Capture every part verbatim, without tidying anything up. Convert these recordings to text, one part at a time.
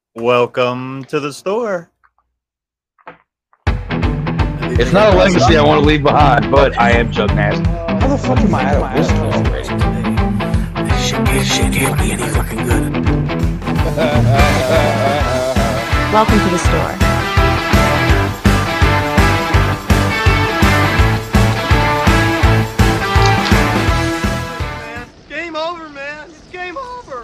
Welcome to the store. It's not a legacy I want to leave behind, but I am Chuck Nasty. How the fuck am I out of whiskey already? This shit, this shit can't be any fucking good. Welcome to the store. Man, game over, man. It's game over.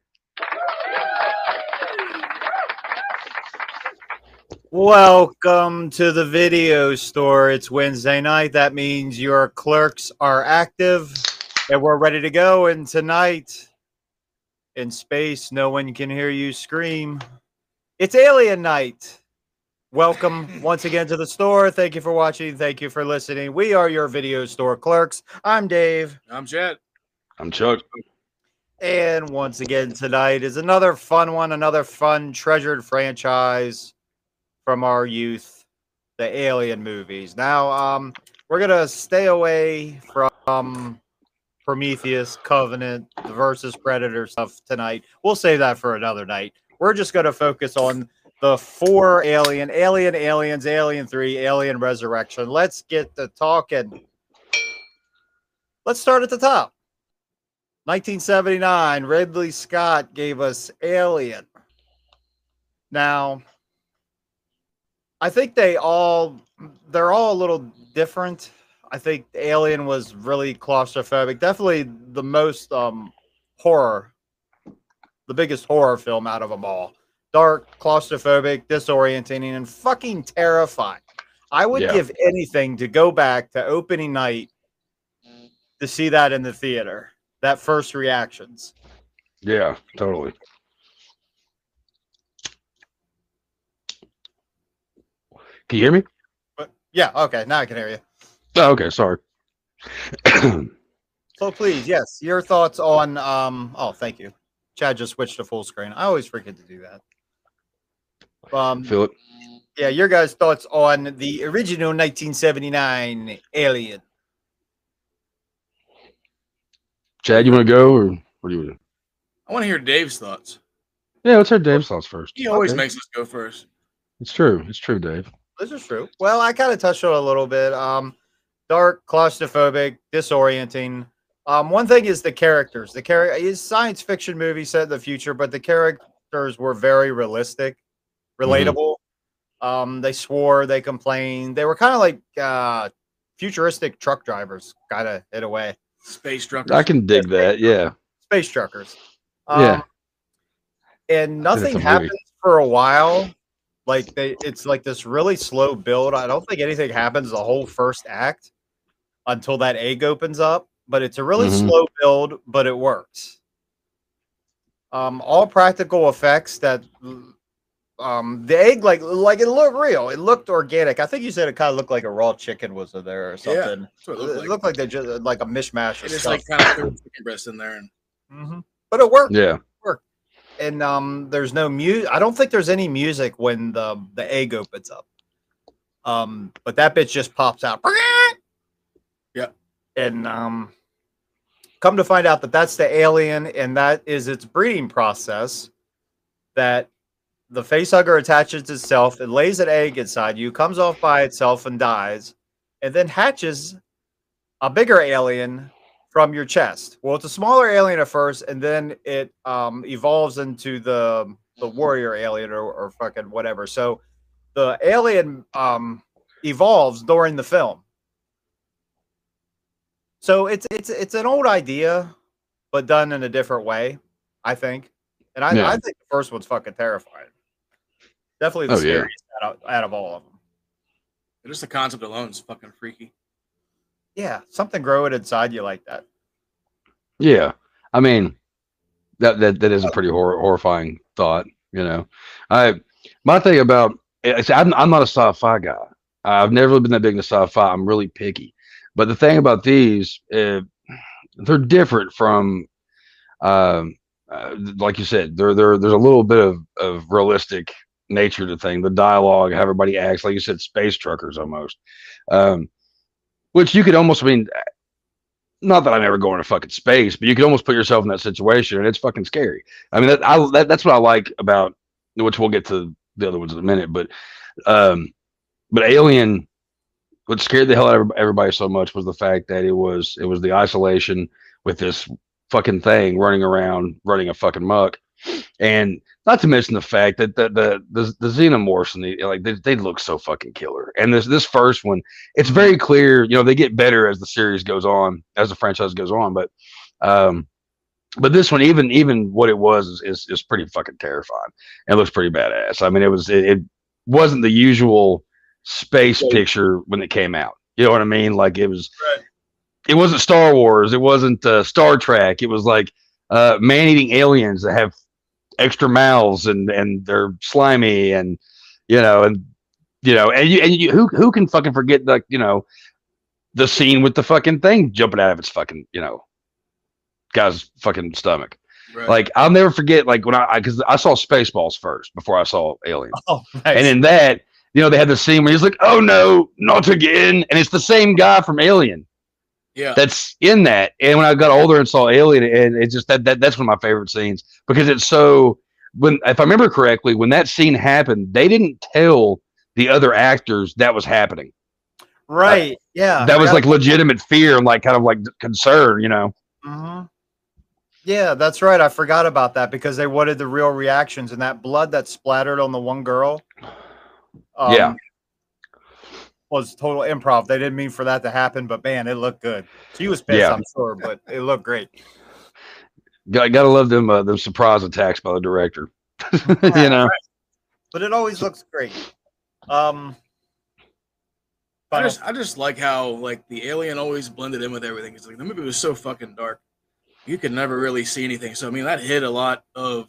Welcome to the video store. It's Wednesday night. That means your clerks are active and we're ready to go. And tonight, in space, no one can hear you scream. It's Alien Night. Welcome once again to the store. Thank you for watching. Thank you for listening. We are your video store clerks. I'm Dave. I'm Chad. I'm Chuck. And once again, tonight is another fun one, another fun, treasured franchise from our youth, the Alien movies. Now, um, we're going to stay away from Prometheus, Covenant, versus Predator stuff tonight. We'll save that for another night. We're just going to focus on the four Alien, Alien, Aliens, Alien three, Alien Resurrection. Let's get to talking. Let's start at the top. nineteen seventy-nine, Ridley Scott gave us Alien. Now, I think they all, they're all a little different. I think Alien was really claustrophobic. Definitely the most um, horror, the biggest horror film out of them all. Dark, claustrophobic, disorienting, and fucking terrifying. I would Yeah. give anything to go back to opening night to see that in the theater. That first reactions. Yeah, totally. Can you hear me? But yeah, okay, now I can hear you. Oh, okay, sorry. So please, yes, your thoughts on um oh thank you. Chad just switched to full screen. I always forget to do that. Um Feel it? yeah, your guys' thoughts on the original nineteen seventy-nine Alien. Chad, you want to go, or what do you want to do? I want to hear Dave's thoughts. Yeah, let's hear Dave's thoughts first. He always Okay. makes us go first. It's true. It's true, Dave. This is true. Well, I kind of touched on it a little bit. Um dark, claustrophobic, disorienting. Um one thing is the characters. The character is science fiction movie set in the future, but the characters were very realistic, relatable. Um they swore, they complained. They were kind of like uh futuristic truck drivers, kind of in a way. Space truckers. I can dig that. Yeah. Space truckers. Um, Yeah. And nothing a movie. happens for a while. Like they, it's like this really slow build. I don't think anything happens the whole first act until that egg opens up. But it's a really Mhm. slow build, but it works. Um, all practical effects that um the egg like like it looked real. It looked organic. I think you said it kind of looked like a raw chicken was in there or Yeah, something. that's what it It looked like. looked like they just like a mishmash It of just stuff. like kind of threw a chicken breast in there, and Mhm. But it worked. Yeah. And um there's no music. I don't think there's any music when the the egg opens up. Um but that bitch just pops out. Yeah. And um come to find out that that's the alien, and that is its breeding process, that the facehugger attaches itself, it lays an egg inside you, comes off by itself and dies, and then hatches a bigger alien from your chest. Well, it's a smaller alien at first, and then it um, evolves into the the warrior alien, or, or fucking whatever. So the alien um, evolves during the film. So it's it's it's an old idea, but done in a different way, I think. And I, Yeah. I think the first one's fucking terrifying. Definitely the Oh, yeah. scariest out, of, out of all of them. just the concept alone is fucking freaky. Yeah, something growing inside you like that. Yeah. I mean, that that that is a pretty hor- horrifying thought. You know, I my thing about it's, I'm I'm not a sci-fi guy. I've never really been that big into sci-fi. I'm really picky. But the thing about these, uh, they're different from, um, uh, like you said, there there there's a little bit of of realistic nature to thing. The dialogue, how everybody acts, like you said, space truckers almost. Um, which you could almost I mean. Not that I'm ever going to fucking space, but you could almost put yourself in that situation, and it's fucking scary. I mean, that, I, that that's what I like about which we'll get to the other ones in a minute. But um, but Alien, what scared the hell out of everybody so much was the fact that it was it was the isolation with this fucking thing running around, running a fucking muck, and not to mention the fact that the the the, the xenomorphs and the like they, they look so fucking killer. And this this first one, it's very clear, you know, they get better as the series goes on, as the franchise goes on, but um. But this one, even even what it was, is, is is pretty fucking terrifying. It looks pretty badass. I mean, it was it, it wasn't the usual space picture when it came out. You know what I mean? Like it was, Right. it wasn't Star Wars. It wasn't uh, Star Trek. It was like uh, man-eating aliens that have extra mouths and and they're slimy and you know and you know and you and you who who can fucking forget like you know the scene with the fucking thing jumping out of its fucking you know. guy's fucking stomach. Right. Like I'll never forget. Like when I because I, I saw Spaceballs first before I saw Alien, Oh, nice. and in that you know they had the scene where he's like, "Oh no, not again," and it's the same guy from Alien yeah. that's in that. And when I got older and saw Alien, and it's just that that that's one of my favorite scenes because it's so. When if I remember correctly, when that scene happened, they didn't tell the other actors that was happening. Right. Yeah. That was Yeah. like legitimate fear and like kind of like concern, you know. Mhm. Yeah, that's right. I forgot about that because they wanted the real reactions and that blood that splattered on the one girl. Um, Yeah. was total improv. They didn't mean for that to happen, but man, it looked good. She was pissed, Yeah. I'm sure, but it looked great. Got gotta love them uh, them surprise attacks by the director. Yeah, you know. right. But it always looks great. Um, I final- just I just like how like the alien always blended in with everything. It's like the movie was so fucking dark. You could never really see anything. So I mean that hid a lot of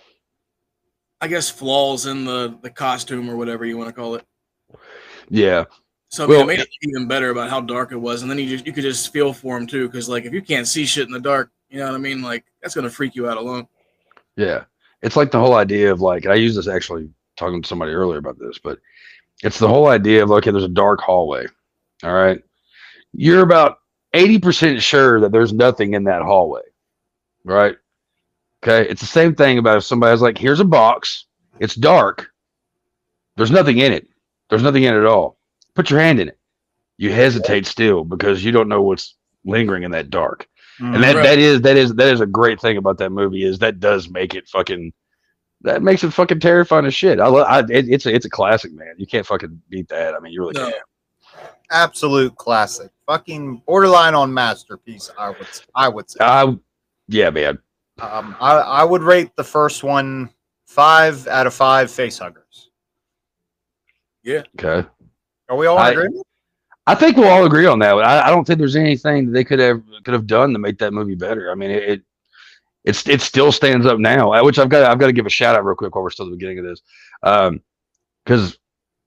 I guess flaws in the, the costume or whatever you want to call it. Yeah. So I mean Well, it made it even better about how dark it was. And then you just you could just feel for him too, because like if you can't see shit in the dark, you know what I mean? Like that's gonna freak you out alone. Yeah. It's like the whole idea of like, I used this actually talking to somebody earlier about this, but it's the whole idea of, okay, there's a dark hallway. All right. You're about eighty percent sure that there's nothing in that hallway. Right. Okay. It's the same thing about if somebody's like, here's a box. It's dark. There's nothing in it. There's nothing in it at all. Put your hand in it. You hesitate still because you don't know what's lingering in that dark. And that, Right. that is that is that is a great thing about that movie is that does make it fucking that makes it fucking terrifying as shit. I love I, it, it's a it's a classic, man. You can't fucking beat that. I mean, you really No. can't. absolute classic. Fucking borderline on masterpiece, I would I would say. I yeah, man. Um, I, I would rate the first one five out of five face huggers. Okay. Are we all in I- agreement? I think we'll all agree on that. I, I don't think there's anything that they could have could have done to make that movie better. I mean, it, it it's it still stands up now. I- Which I've got I've got to give a shout out real quick while we're still at the beginning of this, because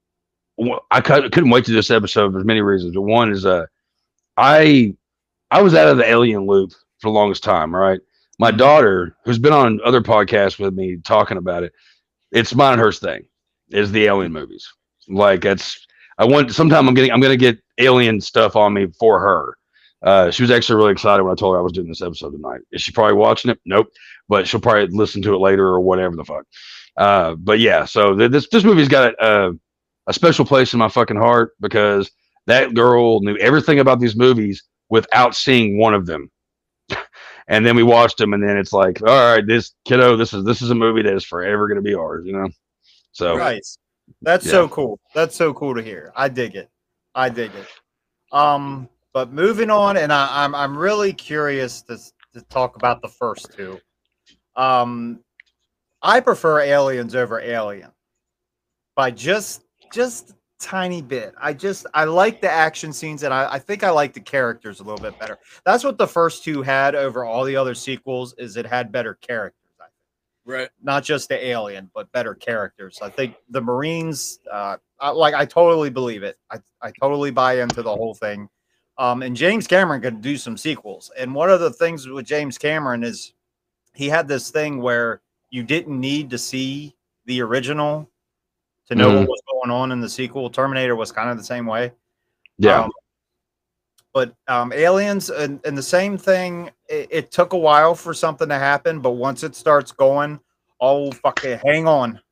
I cou- couldn't wait to this episode for many reasons. But one is uh, I I was out of the alien loop for the longest time. Right, my daughter, who's been on other podcasts with me talking about it, it's mine and hers thing is the alien movies. Like that's I want sometime I'm getting I'm gonna get alien stuff on me for her. Uh, she was actually really excited when I told her I was doing this episode tonight. Is she probably watching it? Nope. But she'll probably listen to it later or whatever the fuck. Uh, but yeah, so th- this this movie's got a, a special place in my fucking heart because that girl knew everything about these movies without seeing one of them. And then we watched them, and then it's like, all right, this kiddo, this is this is a movie that is forever gonna be ours, you know. So Nice. That's Yeah. so cool. That's so cool to hear. I dig it. I dig it. Um, but moving on, and I, I'm I'm really curious to to talk about the first two. Um, I prefer Aliens over Alien by just just a tiny bit. I just I like the action scenes, and I, I think I like the characters a little bit better. That's what the first two had over all the other sequels. Is it had better characters. I think. Right. Not just the alien, but better characters. I think the Marines, uh, I, like I totally believe it. I, I totally buy into the whole thing. Um, and James Cameron could do some sequels. And one of the things with James Cameron is he had this thing where you didn't need to see the original to know Mhm. what was going on in the sequel. Terminator was kind of the same way. yeah, Um, but um, Aliens and, and the same thing, it, it took a while for something to happen, but once it starts going, oh, fucking hang on.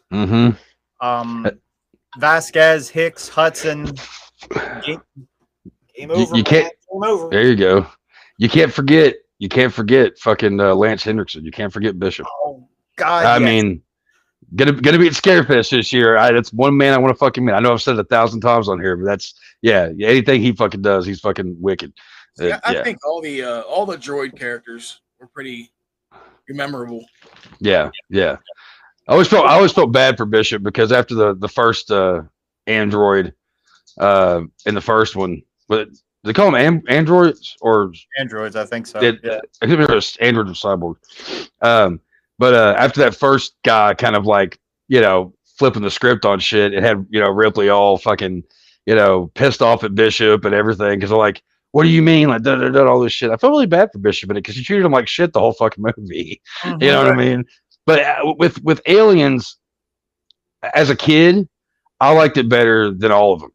Mm-hmm. Um, Vasquez, Hicks, Hudson. Game, game over. You, you can't. Game over. There you go. You can't forget. You can't forget fucking uh, Lance Hendrickson. You can't forget Bishop. Oh God! I yes. mean, gonna gonna be at Scarefest this year. I, that's one man I want to fucking meet. I know I've said it a thousand times on here, but that's yeah. Anything he fucking does, he's fucking wicked. See, Uh, I, I yeah, think all the uh, all the droid characters were pretty memorable. yeah, yeah. I always felt I always felt bad for Bishop because after the the first uh, android uh, in the first one, but they call them am- androids or Androids, I think so. It, yeah. I can't remember if it's Android or Cyborg. Um, but uh, after that first guy kind of like, you know, flipping the script on shit, it had, you know, Ripley all fucking, you know, pissed off at Bishop and everything. Because they're like, what do you mean? Like, da, da, da, all this shit. I felt really bad for Bishop in it because she treated him like shit the whole fucking movie. Mhm. You know what I mean? But uh, with, with Aliens, as a kid, I liked it better than all of them.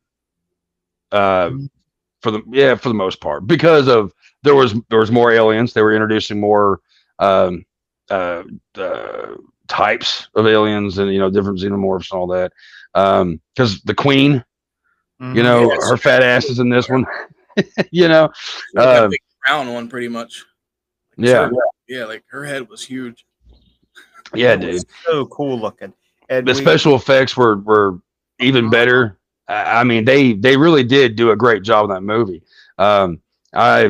Uh, for the yeah, for the most part, because of there was there was more aliens. They were introducing more um, uh, uh, types of aliens, and you know different xenomorphs and all that. Because um, the Queen, Mhm. you know, Yes. her fat ass is in this one. you know, Like uh, a big brown one, pretty much. yeah, Her- yeah, like her head was huge. yeah, It was dude. so cool looking. And The we- special effects were were even better. I I mean, they they really did do a great job in that movie. Um, I,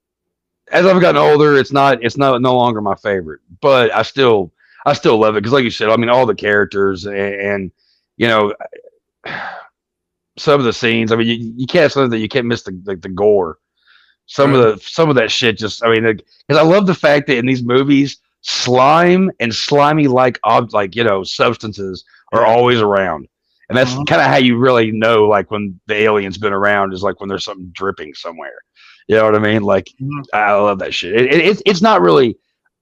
as I've gotten older, it's not it's not no longer my favorite, but I still I still love it because, like you said, I mean, all the characters and, and you know some of the scenes. I mean, you, you can't say that you can't miss the like the gore. Some of the some of that shit just. I mean, because I love the fact that in these movies, slime and slimy like ob like you know substances are Yeah. always around. And that's Mhm. kind of how you really know, like, when the alien's been around is like when there's something dripping somewhere. You know what I mean? Like, Mhm. I love that shit. It, it, it's it's not really.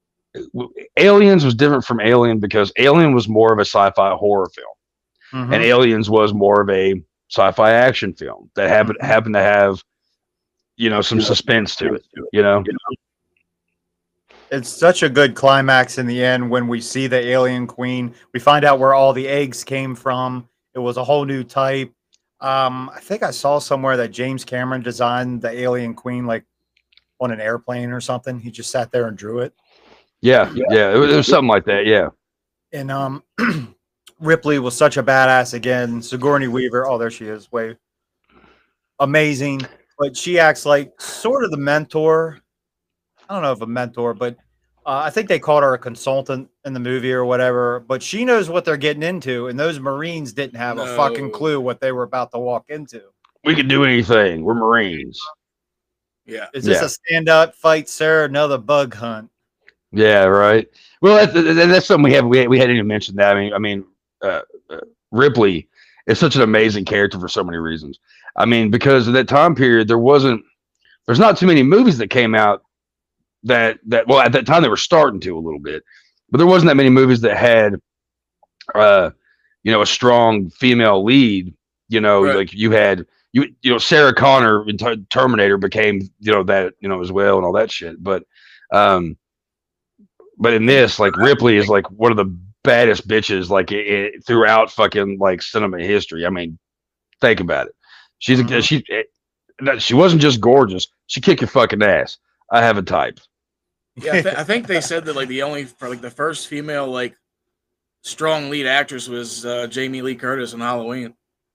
Aliens was different from Alien because Alien was more of a sci-fi horror film, Mhm. and Aliens was more of a sci-fi action film that happened Mhm. happened to have, you know, some suspense to it. You know, It's such a good climax in the end when we see the alien queen. We find out where all the eggs came from. It was a whole new type. Um, I think I saw somewhere that James Cameron designed the alien queen like on an airplane or something. He just sat there and drew it. yeah, yeah, it was, it was something like that. Yeah, And um, Ripley was such a badass again. Sigourney Weaver. Oh, there she is. Way amazing. But she acts like sort of the mentor. I don't know if a mentor, but uh, I think they called her a consultant in the movie or whatever. But she knows what they're getting into, and those Marines didn't have a fucking No. clue what they were about to walk into. we could do anything. We're Marines. Yeah. Is this Yeah. a stand-up fight, sir? Another bug hunt? Yeah, right. Well, that's, that's something we have. We we hadn't even mentioned that. I mean, I mean, uh, uh, Ripley is such an amazing character for so many reasons. I mean, because of that time period, there wasn't, there's not too many movies that came out that that well at that time they were starting to a little bit, but there wasn't that many movies that had, uh, you know, a strong female lead. You know, Right. like you had you you know Sarah Connor in Ter- Terminator became you know that you know as well and all that shit, but um. But in this, like Ripley is like one of the baddest bitches like it, it, throughout fucking like cinema history. I mean, think about it. She's a, Mhm. she it, no, she wasn't just gorgeous. She kicked your fucking ass. I have a type. Yeah, I, th- I think they said that like the only for like the first female like strong lead actress was uh, Jamie Lee Curtis in Halloween.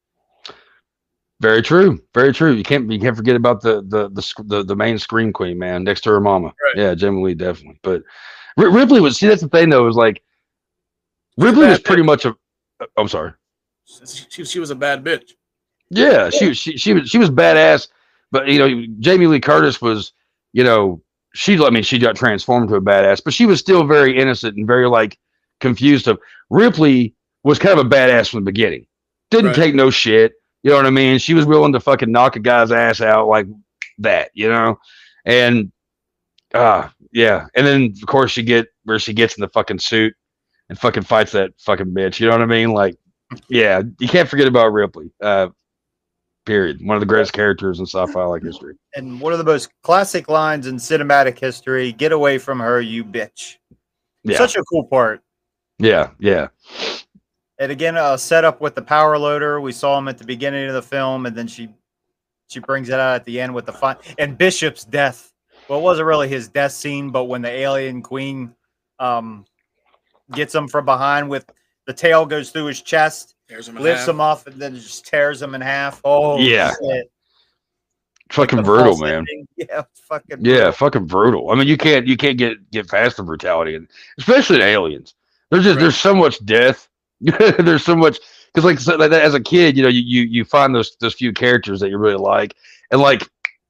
Very true. Very true. You can't you can't forget about the the the sc- the, the main scream queen, man, next to her mama. Right. Yeah, Jamie Lee definitely. But R- Ripley was see that's the thing though is like She's a Ripley bad was pretty bitch. much a. I'm sorry. She, she, she was a bad bitch. Yeah, she she she was she was badass, but you know Jamie Lee Curtis was, you know, she I mean she got transformed to a badass, but she was still very innocent and very like confused. Of Ripley was kind of a badass from the beginning, didn't Right. take no shit. You know what I mean? She was willing to fucking knock a guy's ass out like that, you know, and uh yeah, and then of course she get where she gets in the fucking suit and fucking fights that fucking bitch. You know what I mean? Like, yeah, you can't forget about Ripley. Uh, Period. One of the greatest characters in sci-fi like history. And one of the most classic lines in cinematic history: "Get away from her, you bitch." Yeah, Such a cool part. yeah, yeah. And again, uh, set up with the power loader. We saw him at the beginning of the film, and then she she brings it out at the end with the fun and Bishop's death. Well, it wasn't really his death scene, but when the alien queen um, gets him from behind with the tail goes through his chest, Tears him in lifts half. him off, and then just tears him in half. Oh, Yeah. shit. Fucking The brutal, false man. ending. Yeah, fucking Yeah, brutal. fucking brutal. I mean, you can't you can't get get past the brutality, and especially in Aliens. There's just Right. there's so much death. There's so much because like, so, like that, as a kid, you know, you, you you find those those few characters that you really like, and like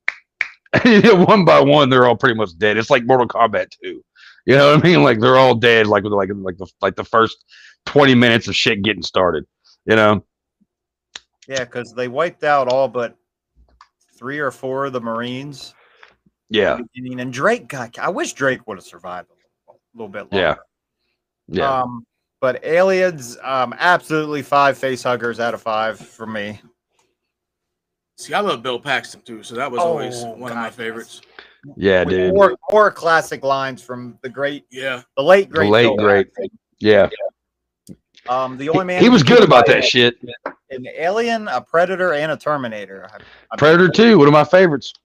one by one, they're all pretty much dead. It's like Mortal Kombat two. You know what I mean? Like they're all dead. Like with like like the like the first twenty minutes of shit getting started. You know? Yeah, because they wiped out all but three or four of the Marines. Yeah, beginning, and Drake got. I wish Drake would have survived a little, little bit longer. yeah, yeah. Um, but Aliens, um, absolutely five face huggers out of five for me. See, I love Bill Paxton too, so that was always Oh, one of my God, favorites. Yeah, With dude. More, more classic lines from the great, Yeah, the late The great, late Bill great. Paxton. Yeah. Um, the only man He who was can good do about it, that shit. An Alien, a Predator, and a Terminator. I- I- Predator two, one of my favorites.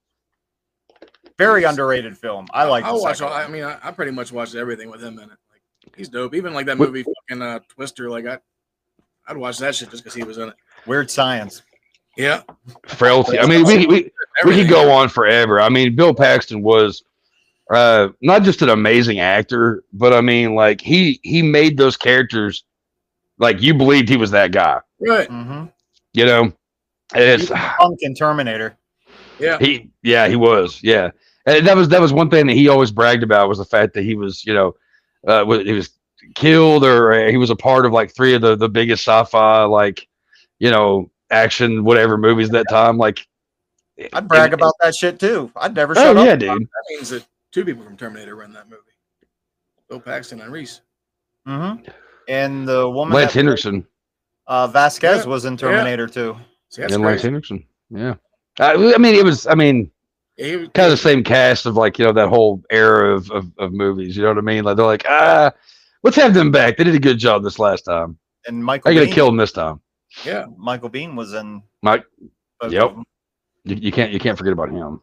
Very underrated film. I like. I the watch. second All, I one. mean, I, I pretty much watched everything with him in it. Like, he's dope. Even like that What- movie, fucking uh, Twister. Like, I, I'd watch that shit just because he was in it. Weird Science. Yeah, Frailty. I mean, we we we everything. could go on forever. I mean, Bill Paxton was uh, not just an amazing actor, but I mean, like he he made those characters like you believed he was that guy. Right. Mm-hmm. You know, and it's Punk and Terminator. Yeah. he yeah he was yeah, and that was that was one thing that he always bragged about was the fact that he was you know uh, wa- he was killed or uh, he was a part of like three of the the biggest sci-fi like you know action whatever movies at that time like. I'd brag and- about that shit too. I'd never Oh shut up. yeah, dude. That means that two people from Terminator run that movie. Bill Paxton and Reese. Mm-hmm. And the woman Lance that- Henriksen. Uh, Vasquez Yeah. was in Terminator too. See, that's And Lance crazy. Henriksen. Yeah. I, I mean, it was, I mean, Yeah, he was- kind of the same cast of like, you know, that whole era of, of, of movies. You know what I mean? Like, they're like, ah, let's have them back. They did a good job this last time. And Michael I got to Biehn, kill them this time. Yeah. Michael Bean was in. Mike, both Yep. of them. you, you can't, you can't forget about him.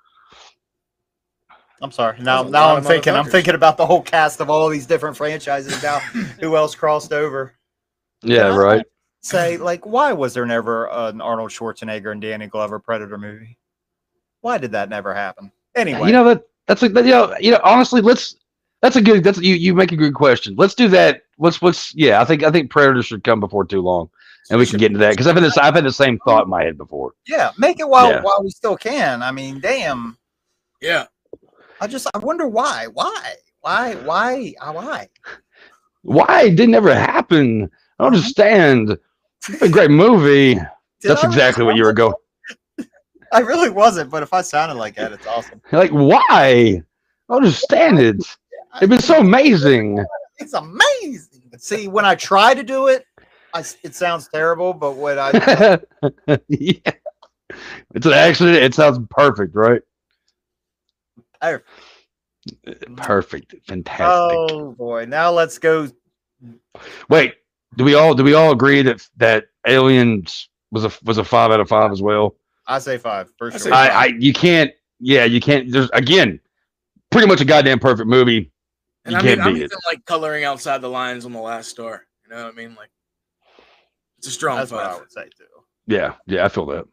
I'm sorry. Now, That's a now lot I'm of thinking. I'm motherfuckers. thinking about the whole cast of all these different franchises now. Who else crossed over? Yeah, Yeah. right. Say, like, why was there never an Arnold Schwarzenegger and Danny Glover Predator movie? Why did that never happen? Anyway, You know that that's like you know you know honestly let's that's a good that's you you make a good question. Let's do that. Let's let's yeah I think I think Predator should come before too long and we can get into that because I've had this I've had the same thought in my head before. yeah, make it while Yeah. while we still can. I mean, damn. Yeah. I just I wonder why, why, why, why, uh, why? Why it didn't ever happen? I don't understand. It's a great movie. Did That's I exactly what you were going. I really wasn't, but if I sounded like that, it's awesome. Like why? I don't understand it. It's been so amazing. It's amazing. See, when I try to do it, I, it sounds terrible, but when I Yeah, it's an accident. It sounds perfect, right? I- Perfect, fantastic. oh boy, now let's go. Wait, do we all do we all agree that that Aliens was a was a five out of five as well? I say five for I sure. say I, I you can't. Yeah, you can't. There's again, pretty much a goddamn perfect movie. And You I mean, can't I'm beat even it. like coloring outside the lines on the last star. You know what I mean? Like, it's a strong That's what I five. would say too. Yeah, yeah, I feel that.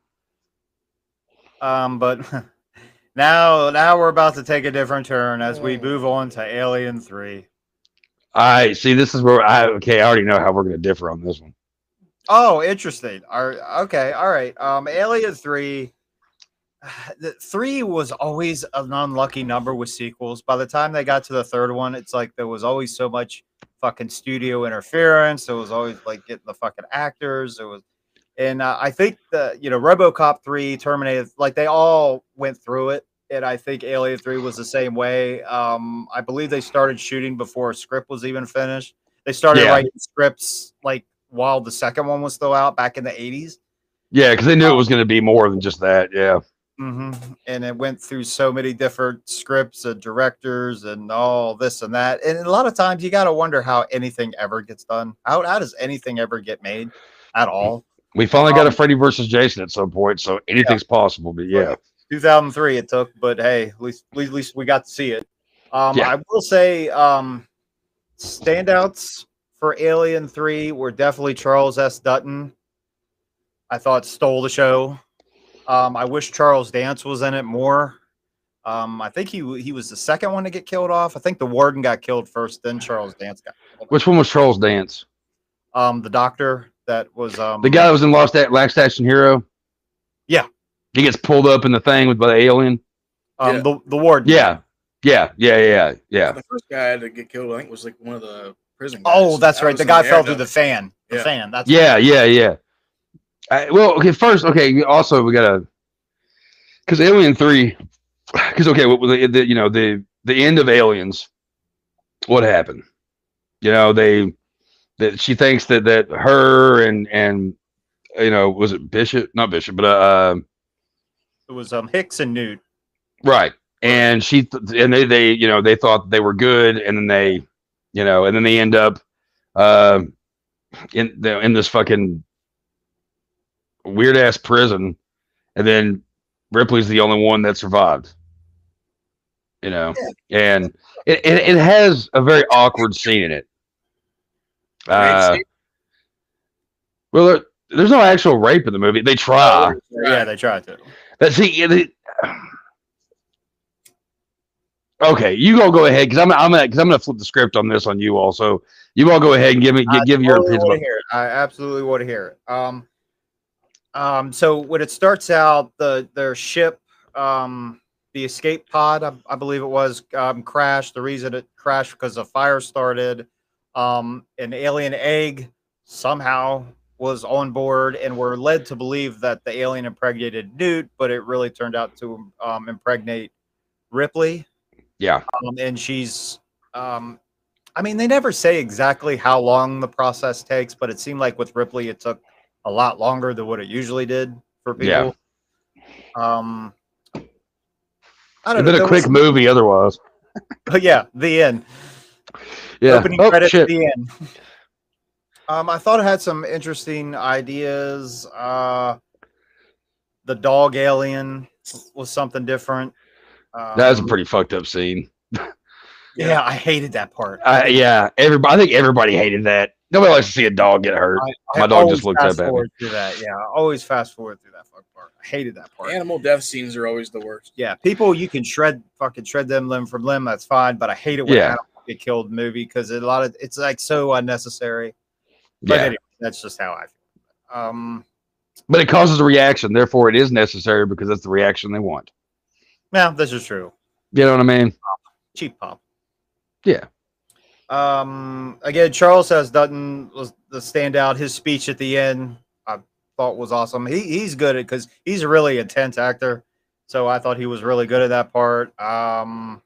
Um, but now, now we're about to take a different turn as we move on to Alien Three. I see. This is where I okay. I already know how we're going to differ on this one. Oh, interesting. Are okay, all right. Um, Alien Three. The three was always an unlucky number with sequels. By the time they got to the third one, it's like there was always so much fucking studio interference. There was always like getting the fucking actors. There was, and uh, I think the you know RoboCop three, Terminator, like they all went through it. And I think Alien three was the same way. Um, I believe they started shooting before a script was even finished. They started Yeah. writing scripts like while the second one was still out back in the eighties. Yeah, because they knew it was going to be more than just that. Yeah, hmm And it went through so many different scripts and directors and all this and that. And a lot of times you got to wonder how anything ever gets done. How, how does anything ever get made at all? We finally got a Um, Freddy versus Jason at some point, so anything's possible. But yeah, two thousand three it took, but hey, at least, at least we got to see it. Um, Yeah. I will say um, standouts for Alien three were definitely Charles S. Dutton. I thought stole the show. Um, I wish Charles Dance was in it more. Um, I think he he was the second one to get killed off. I think the warden got killed first, then Charles Dance got killed. which one was Charles Dance? Um, the doctor that was um The guy that was in Lost at Last Action Hero. Yeah. He gets pulled up in the thing with by the alien. um Yeah. the, the warden. Yeah, yeah, yeah, yeah, yeah. The first guy to get killed, I think, was like one of the prison guys. Oh, that's That right. was The in guy the fell air through the duct. fan. The Yeah. fan. That's Yeah, right. yeah, yeah. I, well, okay. First, okay. Also, we gotta because Alien Three, because okay, what the, the you know the the end of Aliens, what happened? You know they that she thinks that that her and and you know was it Bishop? Not Bishop, but uh, It was um Hicks and Newt. right. And she th- and they they you know they thought they were good, and then they you know and then they end up uh, in the, in this fucking weird ass prison, and then Ripley's the only one that survived. You know, and it, it it has a very awkward scene in it. Uh, well, there, there's no actual rape in the movie. They try. Yeah, they tried to. But see, they, okay, you go go ahead because I'm I'm gonna because I'm gonna flip the script on this on you also. You all go ahead and give me give, I give your totally opinion. wanna About, hear it. I absolutely want to hear it. Um, um, so when it starts out, the their ship, um, the escape pod, I, I believe it was, um, crashed. The reason it crashed because a fire started. Um, an alien egg somehow was on board, and we're led to believe that the alien impregnated Newt, but it really turned out to um, impregnate Ripley. yeah, Um, and she's, um, I mean, they never say exactly how long the process takes, but it seemed like with Ripley, it took a lot longer than what it usually did for people. Um, I it's don't been know. a quick movie otherwise. But yeah, the end. Yeah. Opening Oh, credits shit. at the end. Um, I thought it had some interesting ideas. Uh, the dog alien was something different. Um, That was a pretty fucked up scene. yeah, I hated that part. Uh, yeah, everybody. I think everybody hated that. Nobody likes to see a dog get hurt. I, My I dog always just looked fast up at me. forward through that. Yeah, I always fast forward through that fuck part. I hated that part. Animal death scenes are always the worst. Yeah, people, you can shred fucking shred them limb from limb. That's fine, but I hate it when Yeah. animals get killed in the movie because a lot of it's like so unnecessary. But Yeah, anyway, that's just how I feel. Um, but it causes a reaction. Therefore, it is necessary because that's the reaction they want. yeah, this is true. You know what I mean? Cheap pop. Yeah. Um, again, Charles S. Dutton was the standout. His speech at the end, I thought was awesome. He he's good at because he's a really intense actor. So I thought he was really good at that part. Um,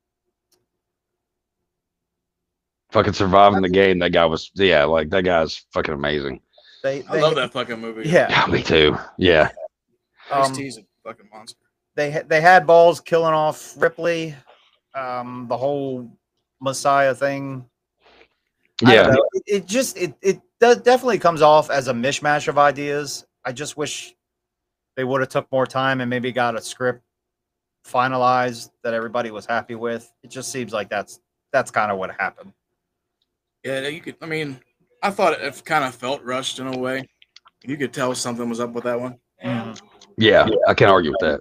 Fucking surviving the game. That guy was. Yeah, like that guy's fucking amazing. they, I they love that fucking movie. Yeah. Yeah, me too. Yeah. Ice Um, T's a fucking monster. they ha- they had balls killing off Ripley. Um, the whole Messiah thing. I don't Yeah. know. It, it just it it does definitely comes off as a mishmash of ideas. I just wish they would have took more time and maybe got a script finalized that everybody was happy with. It just seems like that's that's kind of what happened. Yeah, you could. I mean, I thought it kind of felt rushed in a way. You could tell something was up with that one. Mhm. Yeah. I can't argue with that.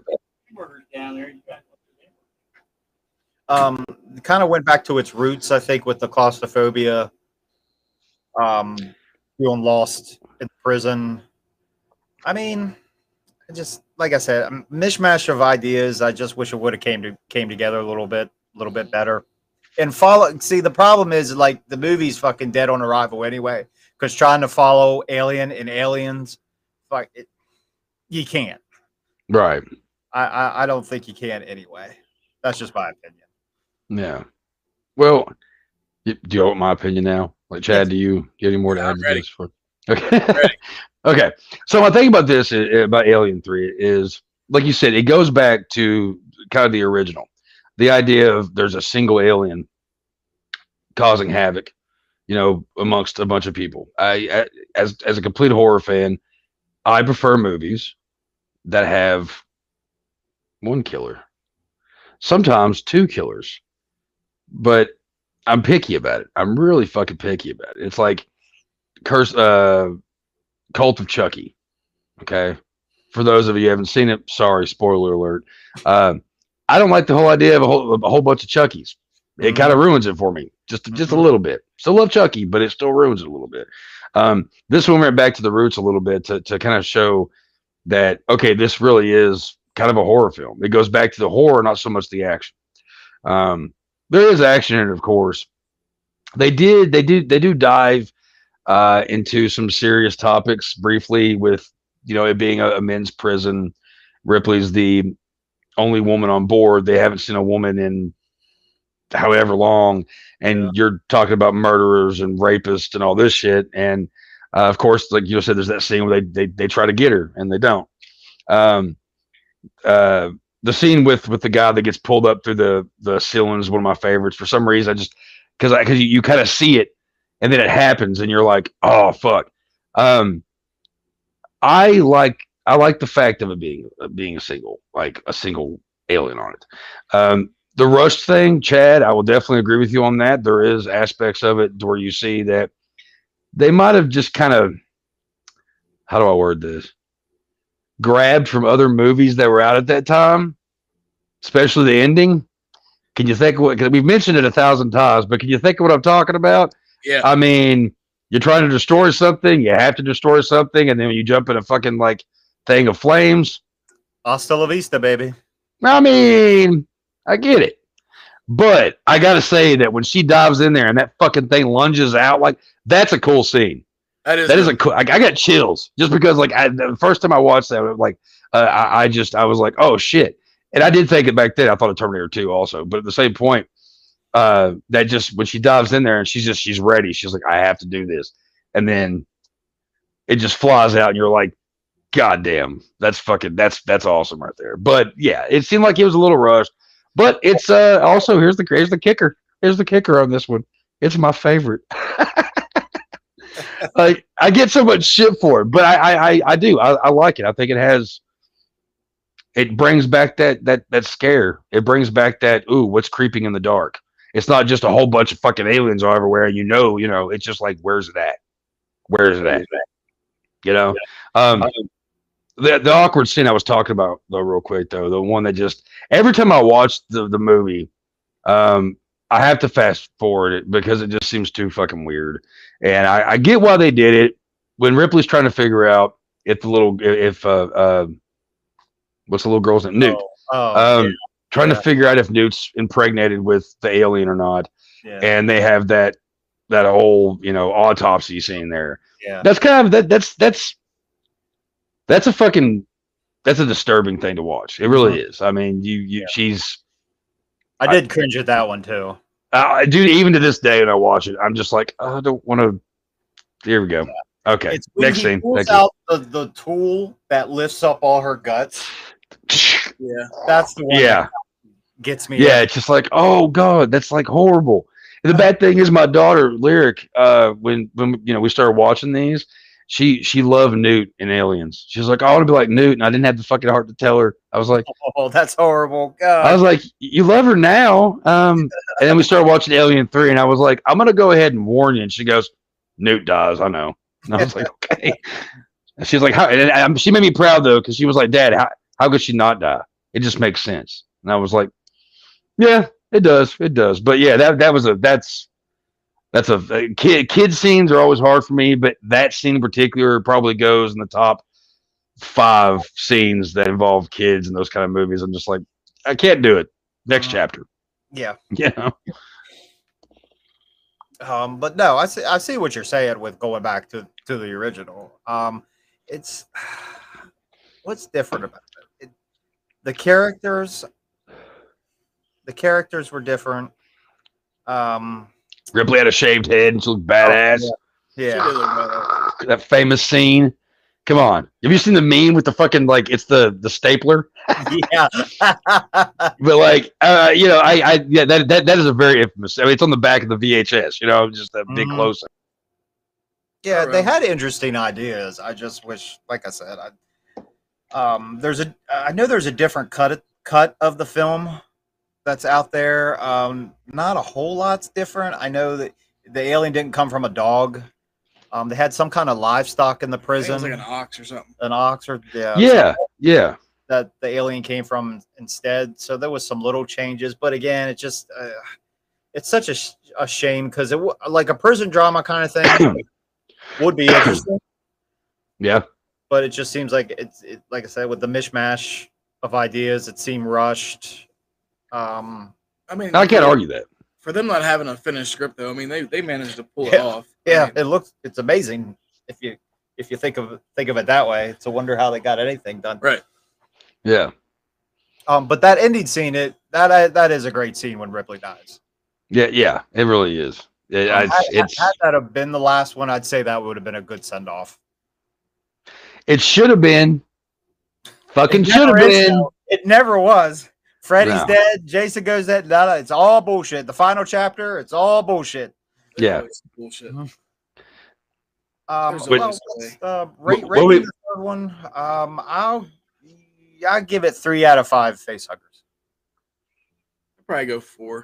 Um, kind of went back to its roots, I think, with the claustrophobia. Um, feeling lost in prison. I mean, I just like I said, a mishmash of ideas. I just wish it would have came to came together a little bit, a little bit better. And follow. See, the problem is like the movie's fucking dead on arrival anyway. Because trying to follow Alien and Aliens, like it, you can't. Right. I, I I don't think you can anyway. That's just my opinion. Yeah. Well, y- do you want my opinion now? Like, Chad, do you, do you have any more to Yeah, add I'm to ready. this? For, okay. Okay. So my thing about this is, about Alien three is like you said, it goes back to kind of the original, the idea of there's a single alien causing havoc, you know, amongst a bunch of people. I, I as as a complete horror fan, I prefer movies that have one killer, sometimes two killers, but I'm picky about it. I'm really fucking picky about it. It's like Curse, uh, Cult of Chucky. Okay, for those of you who haven't seen it, sorry, spoiler alert. Uh, I don't like the whole idea of a whole, a whole bunch of Chuckies. It Mm-hmm. kind of ruins it for me, just just Mhm. a little bit. Still love Chucky, but it still ruins it a little bit. Um, this one went back to the roots a little bit to to kind of show that okay, this really is kind of a horror film. It goes back to the horror, not so much the action. Um, there is action in it, of course. They did they did they do dive uh, into some serious topics briefly with you know it being a, a men's prison. Ripley's the only woman on board. They haven't seen a woman in however long, and Yeah. you're talking about murderers and rapists and all this shit. And uh, of course, like you said, there's that scene where they they they try to get her and they don't. Um, uh, the scene with with the guy that gets pulled up through the the ceiling is one of my favorites. For some reason, I just because I because you, you kind of see it and then it happens and you're like, oh fuck. Um, I like I like the fact of it being being a single like a single alien on it. Um, the Rush thing, Chad, I will definitely agree with you on that. There is aspects of it where you see that they might have just kind of, how do I word this? Grabbed from other movies that were out at that time, especially the ending. Can you think of what, cause we've mentioned it a thousand times, but can you think of what I'm talking about? Yeah. I mean, you're trying to destroy something, you have to destroy something, and then when you jump in a fucking like thing of flames. Hasta la vista, baby. I mean, I get it. But I gotta say that when she dives in there and that fucking thing lunges out, like that's a cool scene. That is That is a- a cool. I, I got chills just because, like, I, the first time I watched that, like, uh, I, I just I was like, oh shit, and I did think it back then. I thought of Terminator two also, but at the same point, uh, that just when she dives in there and she's just she's ready. She's like, I have to do this, and then it just flies out, and you're like, God damn, that's fucking that's that's awesome right there. But yeah, it seemed like it was a little rushed. But it's uh also here's the here's the kicker. Here's the kicker on this one. It's my favorite. Like I get so much shit for it, but I I I, I do. I, I like it. I think it has it brings back that that that scare. It brings back that ooh, what's creeping in the dark. It's not just a whole bunch of fucking aliens all everywhere. You know, you know, it's just like where's it at? Where's it at? You know? Um The, the awkward scene I was talking about though, real quick though, the one that just every time I watch the, the movie, um, I have to fast forward it because it just seems too fucking weird. And I, I get why they did it. When Ripley's trying to figure out if the little if uh, uh what's the little girl's name? Newt. Oh, oh, um, yeah, trying yeah. to figure out if Newt's impregnated with the alien or not, yeah, and they have that that whole you know autopsy scene there. yeah. That's kind of that that's that's that's a fucking that's a disturbing thing to watch. It really is. I mean, you you Yeah. she's I did cringe at that one too. uh, dude. Even to this day, when I watch it, I'm just like, oh, I don't want to. Here we go. Okay, It's when next he scene. pulls Thank out the, the tool that lifts up all her guts. you. yeah. That's the one Yeah, that gets me. yeah. It's just like, oh god, that's like horrible. And the bad thing is, my daughter Lyric, uh, when when you know we started watching these, she she loved Newt in Aliens. She was like, I want to be like Newt, and I didn't have the fucking heart to tell her. I was like, Oh, that's horrible. I God. was like, you love her now. Um, and then we started watching Alien three, and I was like, I'm gonna go ahead and warn you. And she goes, Newt dies. I know. And I was like, okay. And she's like, how? And um, she made me proud though, because she was like, Dad, how how could she not die? It just makes sense. And I was like, yeah, it does, it does. But yeah, that that was a that's that's a, a kid kid scenes are always hard for me, but that scene in particular probably goes in the top five scenes that involve kids in those kind of movies. I'm just like, I can't do it. Next Mhm. chapter. Yeah. You know? Um, but no, I see. I see what you're saying with going back to to the original. Um, it's what's different about it. it the characters. The characters were different. Um, Ripley had a shaved head and she looked badass. yeah. She did look badass. That famous scene Come on. Have you seen the meme with the fucking like it's the the stapler? Yeah. But like uh, you know, I I yeah that that that is a very infamous. I mean, it's on the back of the V H S. You know, just a big Mhm. close. Yeah, Oh, they well. had interesting ideas. I just wish, like I said, I um, there's a I know there's a different cut cut of the film that's out there. Um, not a whole lot's different. I know that the alien didn't come from a dog. Um, they had some kind of livestock in the I think it prison, was like an ox or something. an ox or yeah, Yeah, yeah. that the alien came from instead. So there was some little changes, but again, it just uh, it's such a, sh- a shame because it w- like a prison drama kind of thing would be interesting, Yeah. but it just seems like it's it, like I said with the mishmash of ideas, it seemed rushed. Um, I mean, I can't argue that. for them not having a finished script though. I mean, they, they managed to pull it Yeah. off. I yeah, mean, it looks it's amazing if you if you think of think of it that way. It's a wonder how they got anything done. right. Yeah. Um, but that ending scene, it that that is a great scene when Ripley dies. Yeah, yeah. It really is. It, Um, it's, had, it's had that have been the last one, I'd say that would have been a good send off. it should have been. Fucking It should have never is, been. though. It never was. Freddy's No. dead. Jason goes dead. No, no, it's all bullshit. The final chapter, it's all bullshit. Yeah. It's bullshit. Um, There's well, always a let's, uh, rate, What- rate what me we- the third one. Um, I'll I give it three out of five face huggers. I'd probably go four.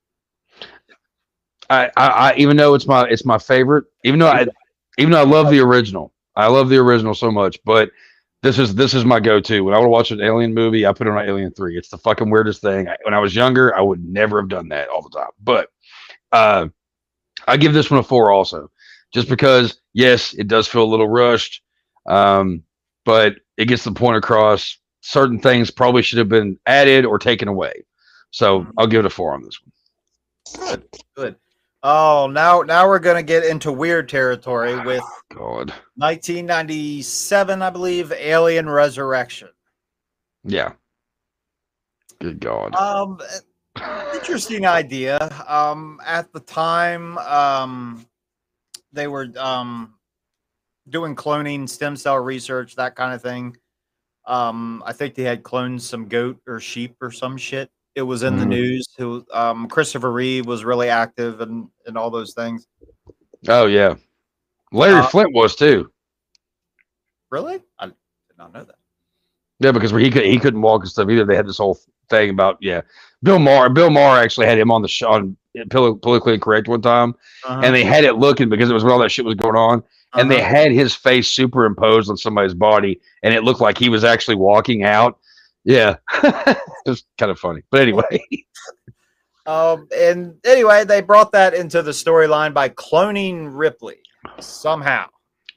I, I, I even though it's my it's my favorite, even though I even though I love the original. I love the original so much, but this is this is my go-to. When I want to watch an alien movie, I put it on Alien three. It's the fucking weirdest thing. I, when I was younger, I would never have done that all the time. But uh I give this one a four also. Just because yes, it does feel a little rushed. Um, but it gets the point across. Certain things probably should have been added or taken away. So I'll give it a four on this one. Good, good. Oh, now now we're gonna get into weird territory with God. nineteen ninety-seven, I believe, Alien Resurrection. Yeah. Good God. Um, interesting idea. Um, at the time, um, they were um doing cloning, stem cell research, that kind of thing. Um, I think they had cloned some goat or sheep or some shit. It was in the Mhm. news. Who um, Christopher Reeve was really active and and all those things. Oh yeah. Larry Uh, Flint was too. Really, I did not know that. Yeah, because he could he couldn't walk and stuff either. They had this whole thing about yeah. Bill Maher. Bill Maher actually had him on the show on Poli- Politically Incorrect one time, Uh-huh. and they had it looking because it was when all that shit was going on, and they Uh-huh. had his face superimposed on somebody's body, and it looked like he was actually walking out. Yeah, it was kind of funny. But anyway, Um, and anyway, they brought that into the storyline by cloning Ripley somehow.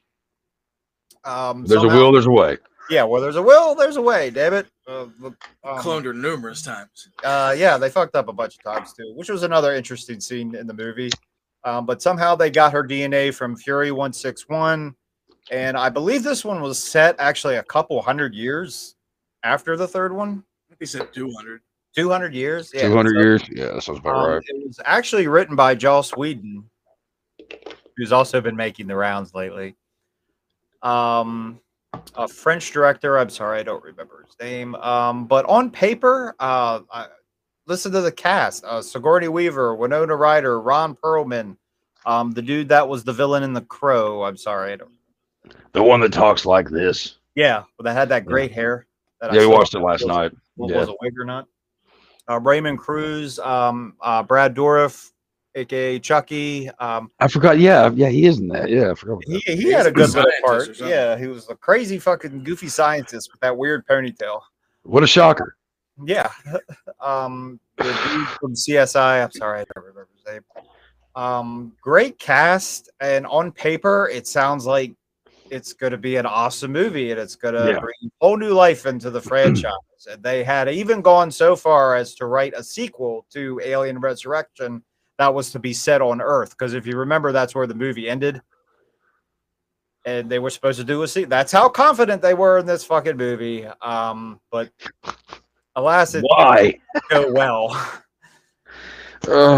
Um, there's a somehow- will, there's a way. Yeah, well, there's a will, there's a way, damn it. Uh, um, Cloned her numerous times. uh, yeah, they fucked up a bunch of times too, which was another interesting scene in the movie. Um, but somehow they got her D N A from Fury one sixty-one, and I believe this one was set actually a couple hundred years after the third one. I think they said two hundred. two hundred years? Yeah, Two hundred so- years. Yeah, that sounds about Um, right. It was actually written by Joss Whedon, who's also been making the rounds lately. Um, a French director. I'm sorry, I don't remember his name. Um, but on paper, uh, I, listen to the cast: uh, Sigourney Weaver, Winona Ryder, Ron Perlman, um, the dude that was the villain in The Crow. I'm sorry, I don't. The one that talks like this. Yeah, but that had that great hair. That I Yeah, we still watched it don't know last was- night. was, Yeah. was a wig or not. Uh, Raymond Cruz, um, uh, Brad Dourif, aka Chucky. Um, I forgot. Yeah, yeah, he is in that. Yeah, I forgot. About he that. he He's had a a good little scientist or part. something. Yeah, he was a crazy fucking goofy scientist with that weird ponytail. What a shocker. Yeah. um, the dude from C S I. I'm sorry, I don't remember his name. Um, great cast, and on paper, it sounds like it's going to be an awesome movie, and it's going to Yeah. bring whole new life into the franchise. And they had even gone so far as to write a sequel to Alien Resurrection that was to be set on Earth, because if you remember, that's where the movie ended. And they were supposed to do a sequel. That's how confident they were in this fucking movie. Um, but alas, it Why? didn't go well. Ugh.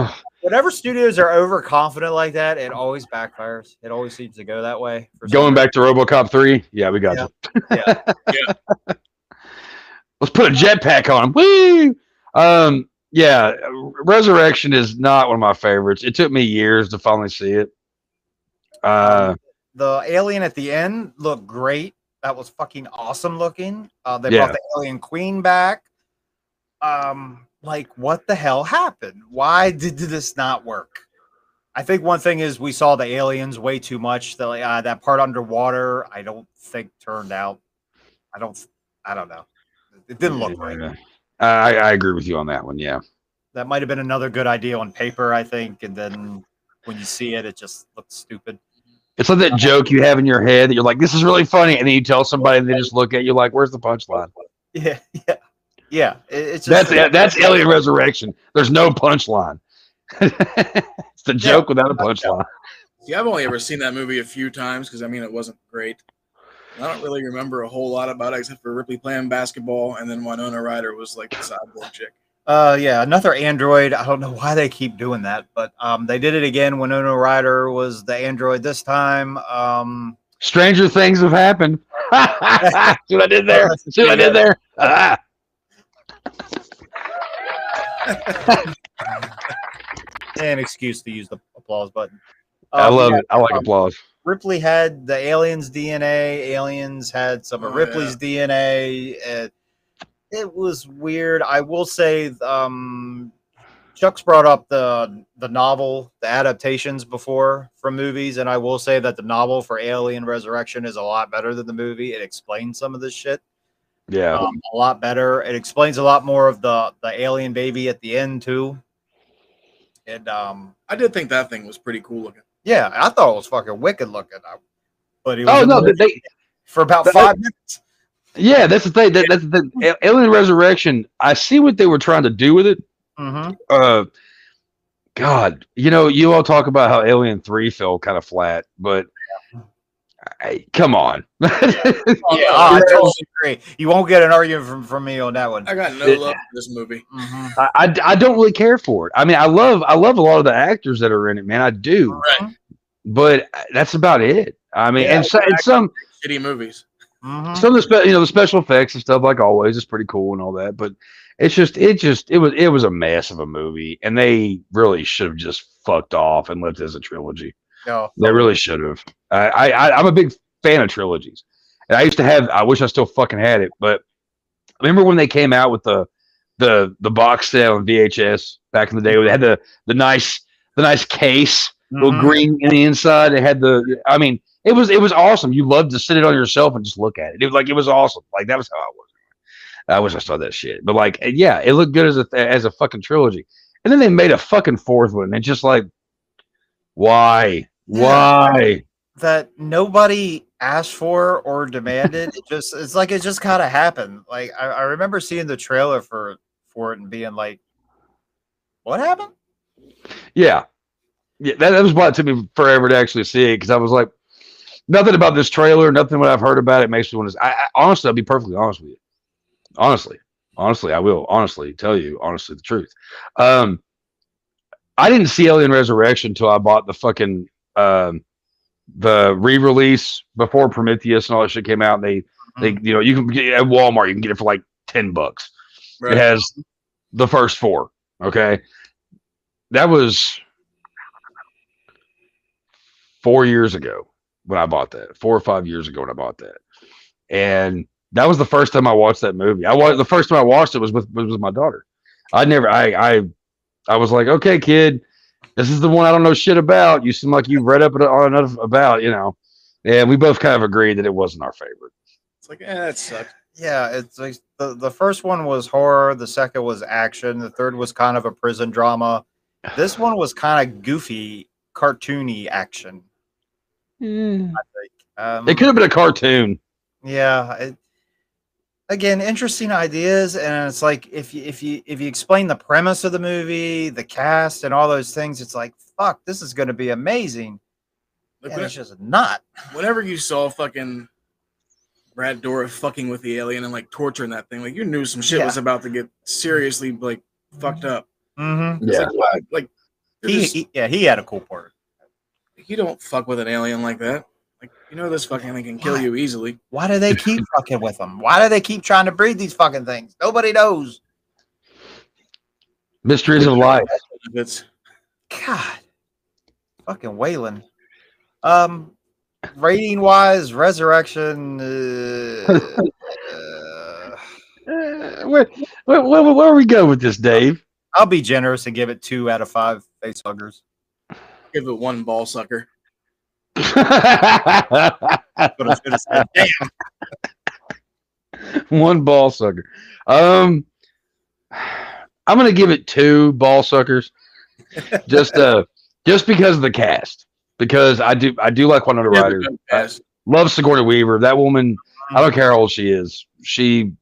whenever studios are overconfident like that, it always backfires. It always seems to go that way. For some Going reason. back to RoboCop three, yeah, we got Yeah. you. Yeah. Yeah. Let's put a jetpack on him. Woo! Um, yeah, Resurrection is not one of my favorites. It took me years to finally see it. Uh, Um, the alien at the end looked great. That was fucking awesome looking. Uh, they Yeah. brought the alien queen back. Um, like what the hell happened? Why did this not work? I think one thing is we saw the aliens way too much. The, uh, that part underwater, I don't think turned out. I don't. I don't know. It didn't look right. yeah. I, I agree with you on that one. Yeah. That might have been another good idea on paper, I think, and then when you see it, it just looks stupid. It's like that joke you have in your head that you're like, this is really funny. And then you tell somebody and they just look at you like, where's the punchline? Yeah, yeah, yeah. It, it's just, That's that's Alien Resurrection. There's no punchline. It's the joke Yeah. without a punchline. See, I've only ever seen that movie a few times because I mean it wasn't great. I don't really remember a whole lot about it except for Ripley playing basketball, and then Winona Ryder was like the cyborg chick. Uh, yeah, another android. I don't know why they keep doing that, but um, they did it again. Winona Ryder was the android this time. Um, Stranger things have happened. See what I did there? See what I did there? Ah. an excuse to use the applause button. I Um, love yeah, it. I like um, applause. Ripley had the aliens' D N A. Aliens had some of Oh, Ripley's yeah. D N A. It, it was weird. I will say, um, Chuck's brought up the the novel, the adaptations before from movies, and I will say that the novel for Alien Resurrection is a lot better than the movie. It explains some of this shit Yeah. um, a lot better. It explains a lot more of the the alien baby at the end too. And um, I did think that thing was pretty cool looking. yeah, I thought it was fucking wicked looking. But it was Oh in no, the they, movie for about that- five minutes. yeah, that's the thing. That, that's the thing. A- Alien Resurrection. I see what they were trying to do with it. Mm-hmm. Uh, God, you know, you all talk about how Alien Three fell kind of flat, but I, come on. Oh, Yeah, no, I I, totally agree. You won't get an argument from, from me on that one. I got no It- love for this movie. Mhm. I, I, I don't really care for it. I mean, I love I love a lot of the actors that are in it, man. I do, Right. but that's about it. I mean, Yeah, and, so, and some Shitty movies. Mhm. some of the spe- you know the special effects and stuff like always is pretty cool and all that, but it's just it just it was it was a mess of a movie, and they really should have just fucked off and left it as a trilogy. No. They really should have. I, I I- I'm a big fan of trilogies, and I used to have. I wish I still fucking had it, but remember when they came out with the the the box set on V H S back in the day, where they had the the nice the nice case, little Mhm. green in the inside. They had the. I mean, it was it was awesome. You loved to sit it on yourself and just look at it. It was like it was awesome. Like that was how I was. I wish I saw that shit, but like yeah, it looked good as a as a fucking trilogy, and then they made a fucking fourth one, and just like why why. That nobody asked for or demanded. It just it's like it just kind of happened. Like I, I remember seeing the trailer for for it and being like, "What happened?" Yeah, yeah. That, that was why it took me forever to actually see it, because I was like, nothing about this trailer, nothing what I've heard about it makes me want to. I, I honestly, I'll be perfectly honest with you. Honestly, honestly, I will honestly tell you honestly the truth. Um, I didn't see Alien Resurrection until I bought the fucking um the re-release before Prometheus and all that shit came out. And they they you know you can get it at Walmart, you can get it for like ten bucks. Right. It has the first four. Okay. That was four years ago when I bought that. Four or five years ago when I bought that. And that was the first time I watched that movie. I was the first time I watched it was with was with my daughter. I never I I I was like, okay, kid, this is the one I don't know shit about. You seem like you've read up on enough about, you know. And we both kind of agreed that it wasn't our favorite. It's like, eh, that sucked. Yeah, it's like the the first one was horror, the second was action, the third was kind of a prison drama. This one was kind of goofy, cartoony action. I think. Um, It could have been a cartoon. Yeah. It, again, interesting ideas, and it's like if you if you if you explain the premise of the movie, the cast, and all those things, it's like fuck, this is going to be amazing. Like, And when- it's just not. whenever you saw fucking Brad Dourif fucking with the alien and like torturing that thing, like you knew some shit Yeah. was about to get seriously like fucked up. Mm-hmm. It's like, what? Like He, just- he yeah, he had a cool part. You don't fuck with an alien like that. Like, you know, this fucking thing can kill Why? you easily. Why do they keep fucking with them? Why do they keep trying to breed these fucking things? Nobody knows. Mysteries of life. It's God, fucking Waylon. Um, rating wise, Resurrection. Uh, uh, Uh, where, where, where, where we go with this, Dave? I'll be generous and give it two out of five face huggers. give it one ball sucker. But I should have said, damn. One ball sucker. Um, I'm gonna give it two ball suckers, just uh, just because of the cast. Because I do, I do like Winona Yeah, Ryder. but no I pass. love Sigourney Weaver. That woman, I don't care how old she is. She,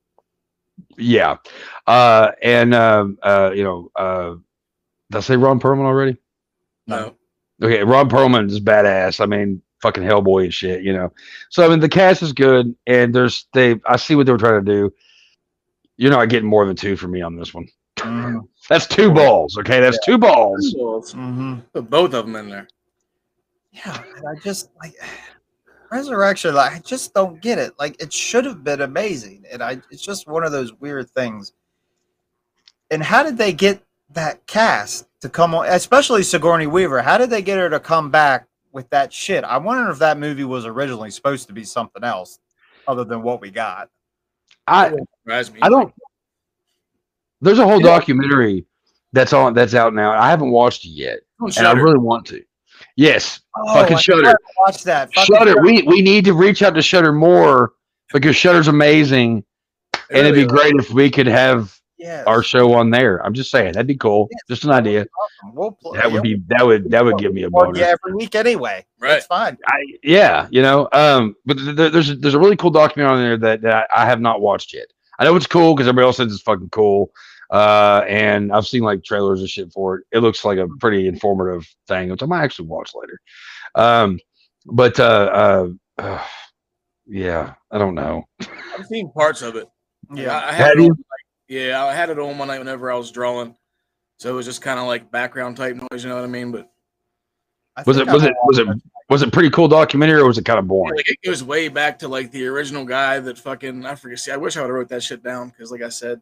yeah. Uh, and um, uh, you know, uh, did I say Ron Perlman already? No. Okay, Ron Perlman is badass. I mean, fucking Hellboy and shit, you know. So I mean, the cast is good, and there's they. I see what they were trying to do. You're not getting more than two for me on this one. Mm-hmm. That's two balls. Okay, that's two balls. Mm-hmm. Put both of them in there. Yeah, and I just like Resurrection. Like, I just don't get it. Like, it should have been amazing, and I. It's just one of those weird things. And how did they get that cast to come on, especially Sigourney Weaver? How did they get her to come back with that shit? I wonder if that movie was originally supposed to be something else other than what we got. I Surprised me. I don't. There's a whole documentary that's on that's out now. I haven't watched it yet, On and I Shudder. really want to. Yes, Oh, fucking I Shudder. gotta watch that. Fucking Shudder. We we need to reach out to Shudder more because Shudder's amazing, and it'd be Really, great if we could have Yes. our show on there. I'm just saying that'd be cool. Yes. Just an idea. Awesome. We'll play. That would be that would that would give me a bonus. Yeah, every week anyway. Right. That's fine. I, yeah, you know, um, but th- th- there's there's a really cool documentary on there that, that I have not watched yet. I know it's cool because everybody else says it's fucking cool, uh, and I've seen like trailers and shit for it. It looks like a pretty informative thing, which I might actually watch later. Um, but uh, uh, uh, yeah, I don't know. I've seen parts of it. Yeah. I, I Have had it you? on, like, yeah, I had it on one night whenever I was drawing, so it was just kind of like background type noise. You know what I mean? But I Was think it was I it was it was it pretty cool documentary or was it kind of boring? like it goes way back to like the original guy that fucking I forget. See, I wish I would have wrote that shit down because, like I said,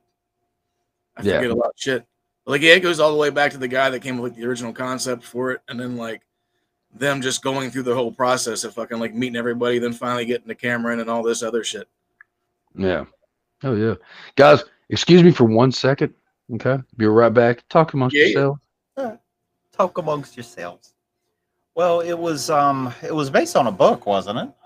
I Yeah. forget a lot of shit. But, like, yeah, it goes all the way back to the guy that came up with the original concept for it, and then like them just going through the whole process of fucking like meeting everybody, then finally getting the camera in and all this other shit. Yeah. Oh yeah, guys. Excuse me for one second. Okay, be right back. Talk amongst Yeah, yeah. yourselves. Talk amongst yourselves. Well, it was um it was based on a book, wasn't it?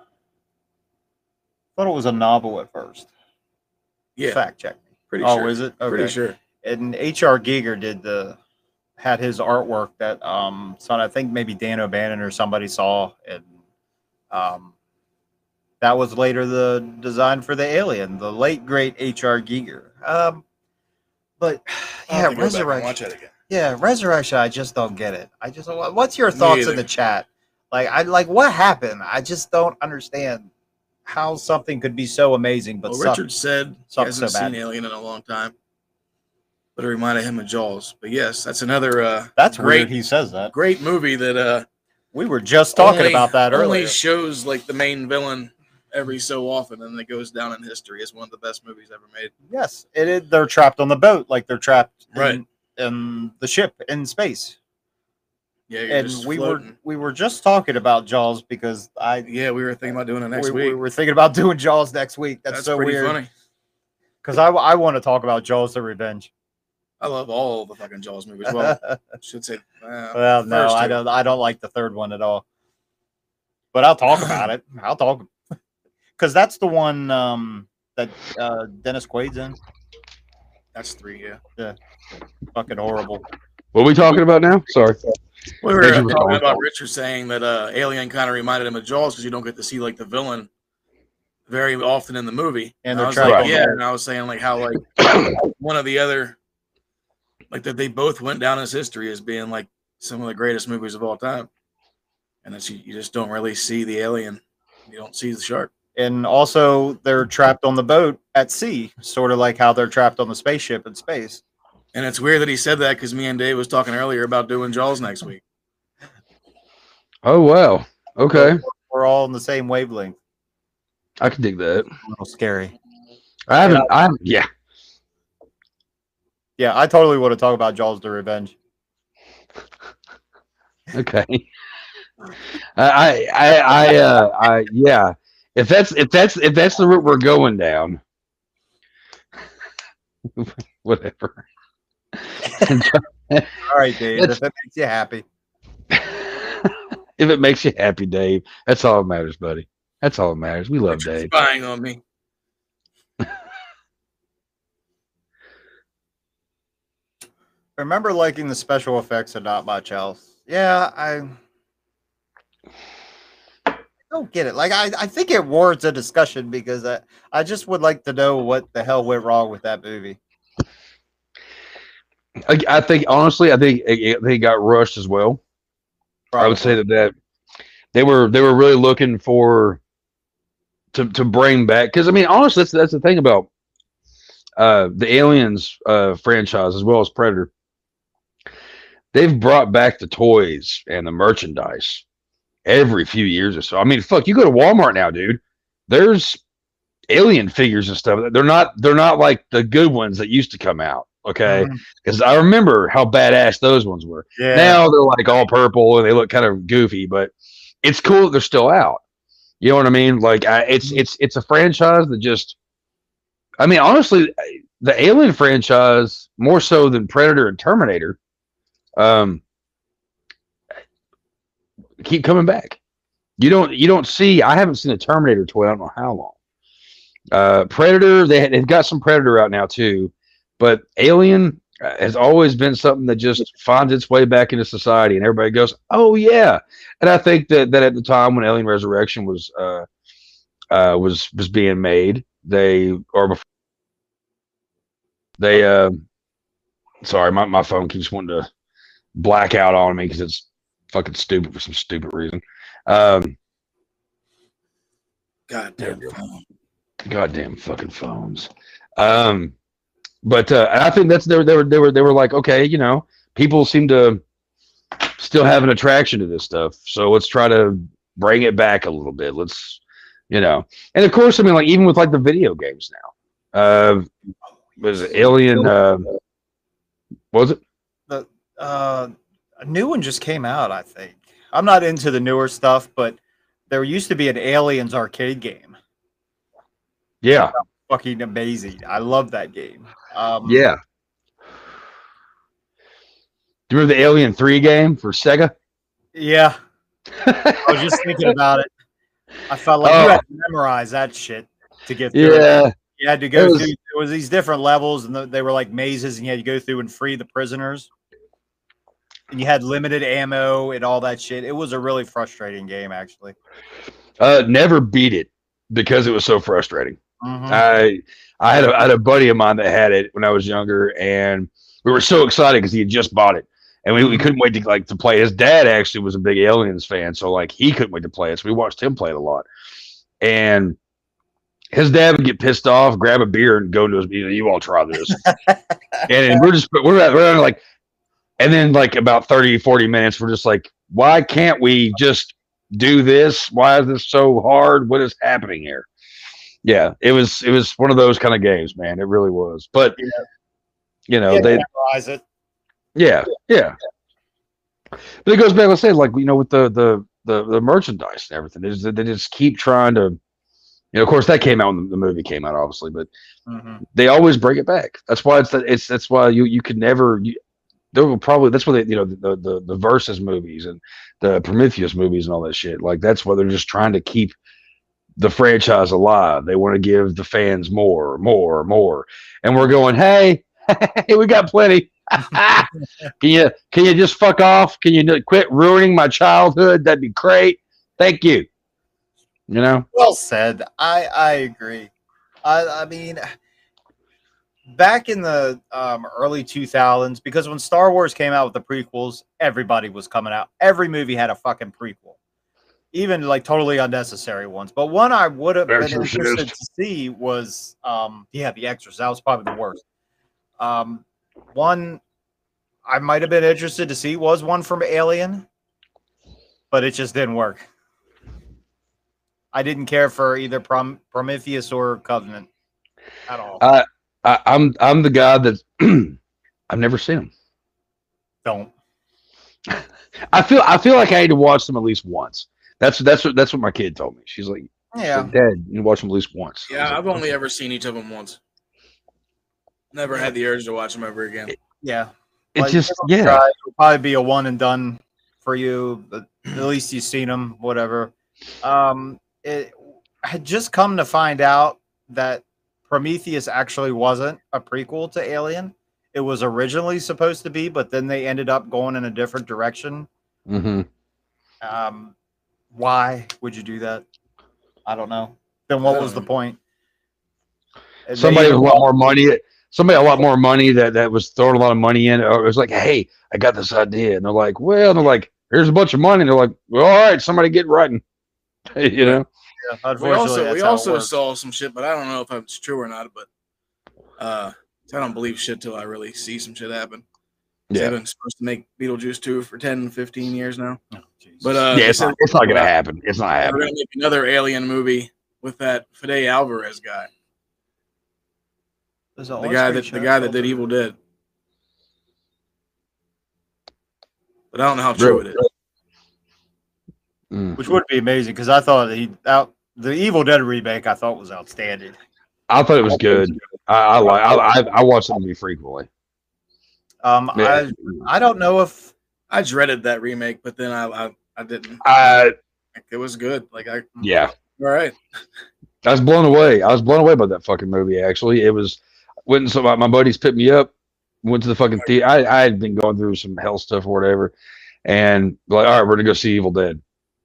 Thought it was a novel at first. Yeah, Fact check me. pretty Oh, sure. is it? Okay. Pretty sure. And H R. Giger did the had his artwork that um so I think maybe Dan O'Bannon or somebody saw, and um that was later the design for the Alien, the late great H R. Giger. Um, but I'll yeah, have to go back and Resurrection. Watch it again. Yeah, Resurrection. I just don't get it. I just what's your thoughts in either. the chat? Like, I like what happened. I just don't understand how something could be so amazing, but Well, suck. Richard said he sucks so hasn't bad. seen Alien in a long time, but it reminded him of Jaws. But yes, that's another uh, That's great, weird. He says that. great movie that uh, We were just talking only- about that only earlier. shows like the main villain every so often, and it goes down in history as one of the best movies ever made. Yes, it is. They're trapped on the boat, like they're trapped in, Right. in the ship in space. Yeah, you're And just we floating. were we were just talking about Jaws because I Yeah, we were thinking about doing it next we, week. we were thinking about doing Jaws next week. That's, That's, so pretty weird. funny. Because I, I want to talk about Jaws: The Revenge. I love all the fucking Jaws movies. Well, I should say. Uh, Well, no, first I two. don't. I don't like the third one at all. But I'll talk about it. I'll talk because that's the one um, that uh, Dennis Quaid's in. That's three. Yeah. Fucking horrible. What are we talking about now? Sorry. We were Thank uh, you for talking calling. about Richard saying that uh, Alien kind of reminded him of Jaws because you don't get to see like the villain very often in the movie. And I they're was trapped like, on the yeah, boat. and I was saying like how like one of the other like that they both went down as history as being like some of the greatest movies of all time, and that you, you just don't really see the alien, you don't see the shark. And also, they're trapped on the boat at sea, sort of like how they're trapped on the spaceship in space. And it's weird that he said that because me and Dave was talking earlier about doing Jaws next week. Oh wow. Okay. We're all on the same wavelength. I can dig that. A little scary. I haven't. I haven't- yeah. Yeah, I totally want to talk about Jaws: The Revenge. Okay. I I I uh I yeah. If that's if that's if that's the route we're going down, whatever. All right, Dave. That's- If it makes you happy. If it makes you happy, Dave, that's all that matters, buddy. That's all that matters. We love You're Dave. spying on me. I remember liking the special effects and not much else. Yeah, I don't get it. Like, I, I think it warrants a discussion because I, I just would like to know what the hell went wrong with that movie. I, I think honestly, I think it, they got rushed as well. I would say that, that they were they were really looking for to to bring back, because I mean honestly that's that's the thing about uh, the Aliens uh, franchise as well as Predator. They've brought back the toys and the merchandise every few years or so. I mean, fuck, you go to Walmart now, dude. There's alien figures and stuff. They're not they're not like the good ones that used to come out. Okay, because I remember how badass those ones were. Yeah. Now they're like all purple and they look kind of goofy, but it's cool that they're still out. You know what I mean? Like, I, it's it's it's a franchise that just. I mean, honestly, the Alien franchise more so than Predator and Terminator. Um, keep coming back. You don't you don't see. I haven't seen a Terminator toy. I don't know how long. Uh, Predator. They they've got some Predator out now too. But Alien has always been something that just finds its way back into society, and everybody goes, "Oh yeah!" And I think that, that at the time when Alien Resurrection was uh, uh, was was being made, they or before they uh, sorry, my, my phone keeps wanting to black out on me because it's fucking stupid for some stupid reason. Um, Goddamn phone. Goddamn fucking phones. Um. But uh, I think that's they were they were they were they were like, okay, you know, people seem to still have an attraction to this stuff, so let's try to bring it back a little bit. Let's, you know, and of course, I mean, like even with like the video games now, uh, was it Alien? Uh, what was it? The uh, a new one just came out. I think I'm not into the newer stuff, but there used to be an Aliens arcade game. Yeah, Fucking amazing. I love that game. Um, yeah. Do you remember the Alien three game for Sega? Yeah. I was just thinking about it. I felt like Oh. you had to memorize that shit to get through it. Yeah, You had to go It was- through. There was these different levels, and the, they were like mazes, and you had to go through and free the prisoners. And you had limited ammo and all that shit. It was a really frustrating game, actually. uh, never beat it because it was so frustrating. Mhm. I I had a, I had a buddy of mine that had it when I was younger, and we were so excited because he had just bought it, and we, we couldn't wait to like to play. His dad actually was a big Aliens fan, so like he couldn't wait to play it. So we watched him play it a lot, and his dad would get pissed off, grab a beer, and go to his. You know, you all try this, and we're just we're at, we're like, and then like about thirty, forty minutes, we're just like, why can't we just do this? Why is this so hard? What is happening here? Yeah, it was it was one of those kind of games, man. It really was. But Yeah. you know, You had to they memorize it. yeah, yeah. But it goes back, let's say, like, you know, with the the the, the merchandise and everything, they just, they just keep trying to, you know, of course that came out when the, the movie came out, obviously, but Mhm. they always bring it back. That's why it's it's that's why you you could never you, there will probably that's why they, you know, the the the Versus movies and the Prometheus movies and all that shit. Like that's why they're just trying to keep the franchise alive. They want to give the fans more, more, more, and we're going, hey, hey, we got plenty. can you can you just fuck off? Can you n- quit ruining my childhood? That'd be great. Thank you. You know, Well said. I I agree. I I mean, back in the um, early two thousands, because when Star Wars came out with the prequels, everybody was coming out. Every movie had a fucking prequel, even like totally unnecessary ones. But one I would have been Exorcist. interested to see was, um, yeah, The Exorcist. That was probably the worst. Um, one I might have been interested to see was one from Alien, but it just didn't work. I didn't care for either Prom- Prometheus or Covenant at all. Uh, I, I'm I'm the guy that I've never seen them. Don't. I feel I feel like I need to watch them at least once. That's that's what that's what my kid told me. She's like, Yeah. She's like, Dad, you watch them at least once. I was Yeah, like, I've only ever seen each of them once. Never had the urge to watch them ever again. Yeah. It's Like, just give 'em a yeah. try. It'll probably be a one and done for you, but at least you've seen them, whatever. Um, it I had just come to find out that Prometheus actually wasn't a prequel to Alien. It was originally supposed to be, but then they ended up going in a different direction. hmm Um, why would you do that? I don't know. Then what was the point? They Somebody with a either- lot more money. Somebody a lot more money that, that was throwing a lot of money in. Or it was like, hey, I got this idea, and they're like, well, and they're like, here's a bunch of money. And they're like, well, all right, somebody get writing. you know. Yeah, We unfortunately, also that's we how it also works. saw some shit, but I don't know if it's true or not. But uh, I don't believe shit till I really see some shit happen. Yeah. They've been supposed to make Beetlejuice two for ten, fifteen years now. Oh, Jesus. But uh, yeah, they it's said not, it's not gonna happen. It's not we're happening. gonna make another Alien movie with that Fede Alvarez guy, There's a the horse guy race that show the guy that called did the- Evil Dead. But I don't know how true Really? it is. Mm. Which would be amazing because I thought he out the Evil Dead remake I thought was outstanding. I thought it was good. I I like. I, I I watch the movie frequently. Um, Yeah. I I don't know if I dreaded that remake, but then I I, I didn't. Uh, Like, it was good. Like I yeah. all right. I was blown away. I was blown away by that fucking movie. Actually, it was when so my, my buddies picked me up, went to the fucking theater. I, I had been going through some hell stuff or whatever, and like, all right, we're gonna go see Evil Dead.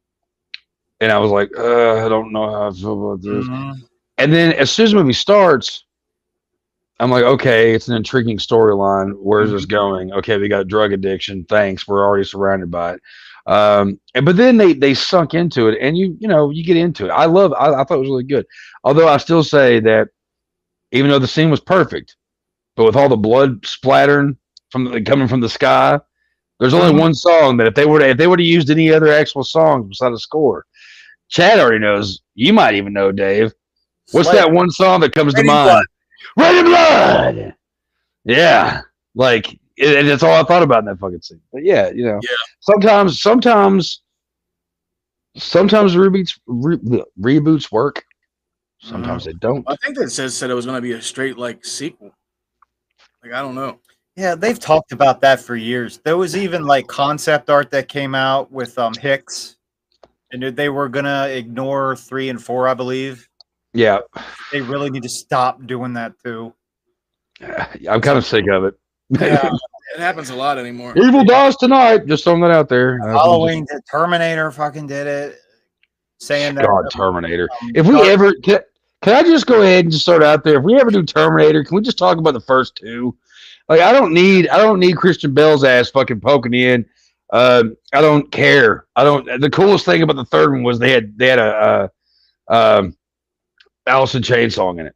And I was like, uh, I don't know how I feel about this. Mhm. And then as soon as the movie starts, I'm like, okay, it's an intriguing storyline. Where's this going? Okay, we got drug addiction. Thanks, we're already surrounded by it. Um, and but then they they sunk into it, and you you know you get into it. I love. I, I thought it was really good. Although I still say that even though the scene was perfect, but with all the blood splattering from the, coming from the sky, there's only Mhm. one song that if they were to, if they would have used any other actual songs besides the score, Chad already knows. You might even know, Dave. What's Slay- that one song that comes to Raining mind? Raining Blood. Yeah, like it, that's all I thought about in that fucking scene. But yeah, you know, Yeah. sometimes, sometimes, sometimes reboots re, reboots work. Sometimes they don't. I think that says said it was gonna be a straight like sequel. Like I don't know. Yeah, they've talked about that for years. There was even like concept art that came out with um Hicks, and they were gonna ignore three and four, I believe. Yeah, They really need to stop doing that too. I'm kind of sick of it. Yeah. It happens a lot anymore. Evil dies tonight. Just throwing that out there. Uh, Halloween, did- Terminator fucking did it, saying that. God, Terminator. um, If we Dark- ever can, can I just go ahead and just start out there? If we ever do Terminator, can we just talk about the first two? Like I don't need I don't need Christian Bale's ass fucking poking in. Um, I don't care. I don't. The coolest thing about the third one was they had they had a, a um, Alice in Chains song in it.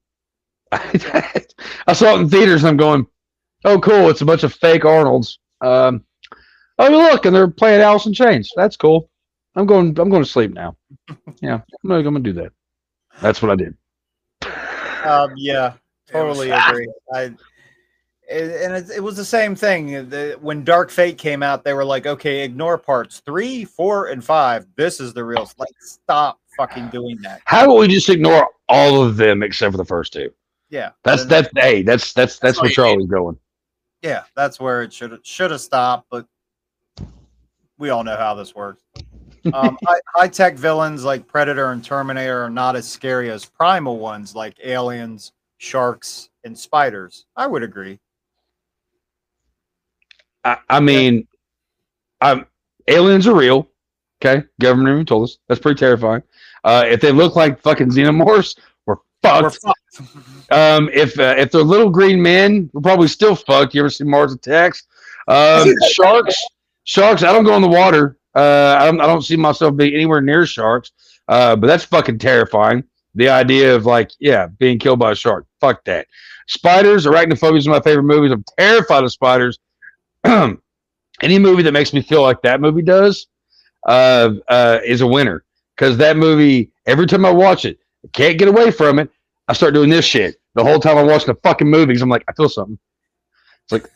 I saw it in theaters and I'm going, oh cool, it's a bunch of fake Arnolds. Um, oh look, and they're playing Alice in Chains. That's cool. I'm going. I'm going to sleep now. Yeah, I'm gonna, I'm gonna do that. That's what I did. Um, yeah, totally It was- agree. I it, and it, it was the same thing. The, when Dark Fate came out, they were like, "Okay, ignore parts three, four, and five. This is the real." Like, stop fucking doing that. How about we just ignore all of them except for the first two? Yeah, That's then- that's hey, that's that's that's all where you Charlie's going. Yeah, that's where it should should have stopped. But we all know how this works. Um, high, high tech villains like Predator and Terminator are not as scary as primal ones like aliens, sharks, and spiders. I would agree. I, I mean, um, aliens are real. Okay, government even told us that's pretty terrifying. Uh, if they look like fucking xenomorphs, we're We're fucked. fucked. Um, if uh, if they're little green men, we're probably still fucked. You ever see Mars Attacks? Um, sharks, sharks. I don't go in the water. Uh, I don't. I don't see myself being anywhere near sharks. Uh, but that's fucking terrifying. The idea of like, yeah, being killed by a shark. Fuck that. Spiders, Arachnophobia is one of my favorite movies. I'm terrified of spiders. Any movie that makes me feel like that movie does uh, uh, is a winner. Because that movie, every time I watch it, I can't get away from it. I start doing this shit. The whole time I'm watching the fucking movies, I'm like, I feel something. It's like,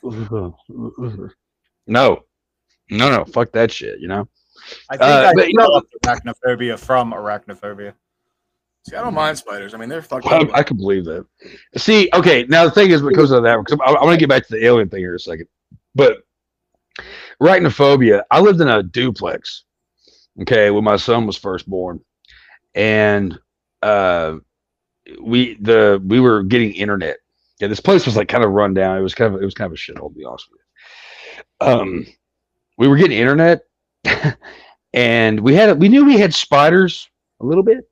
no, no, no, fuck that shit, you know? I think Uh, I but, you know- developed arachnophobia from arachnophobia. See, I don't mind spiders. I mean, they're fucking. I, I can believe that. See, okay, now the thing is because of that, because I, I want to get back to the alien thing here in a second. But arachnophobia, I lived in a duplex, okay, when my son was first born. And uh, we the we were getting internet. Yeah, this place was like kind of run down. It was kind of it was kind of a shithole, to be honest with you. Um, we were getting internet, and we had we knew we had spiders a little bit.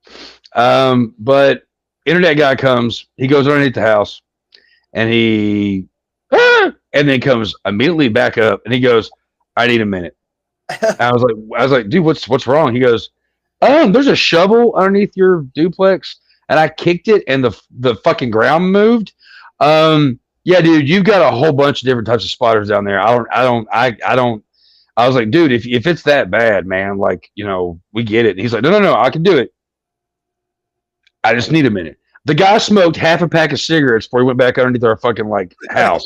Um, but internet guy comes, he goes underneath the house, and he ah! and then comes immediately back up, and he goes, "I need a minute." I was like, I was like, dude, what's what's wrong? He goes, "Oh, there's a shovel underneath your duplex," and I kicked it, and the the fucking ground moved. Um, yeah, dude, you've got a whole bunch of different types of spiders down there. I don't, I don't, I, I don't. I was like, dude, if if it's that bad, man, like, you know, we get it. And he's like, no, no, no, I can do it. I just need a minute. The guy smoked half a pack of cigarettes before he went back underneath our fucking like house.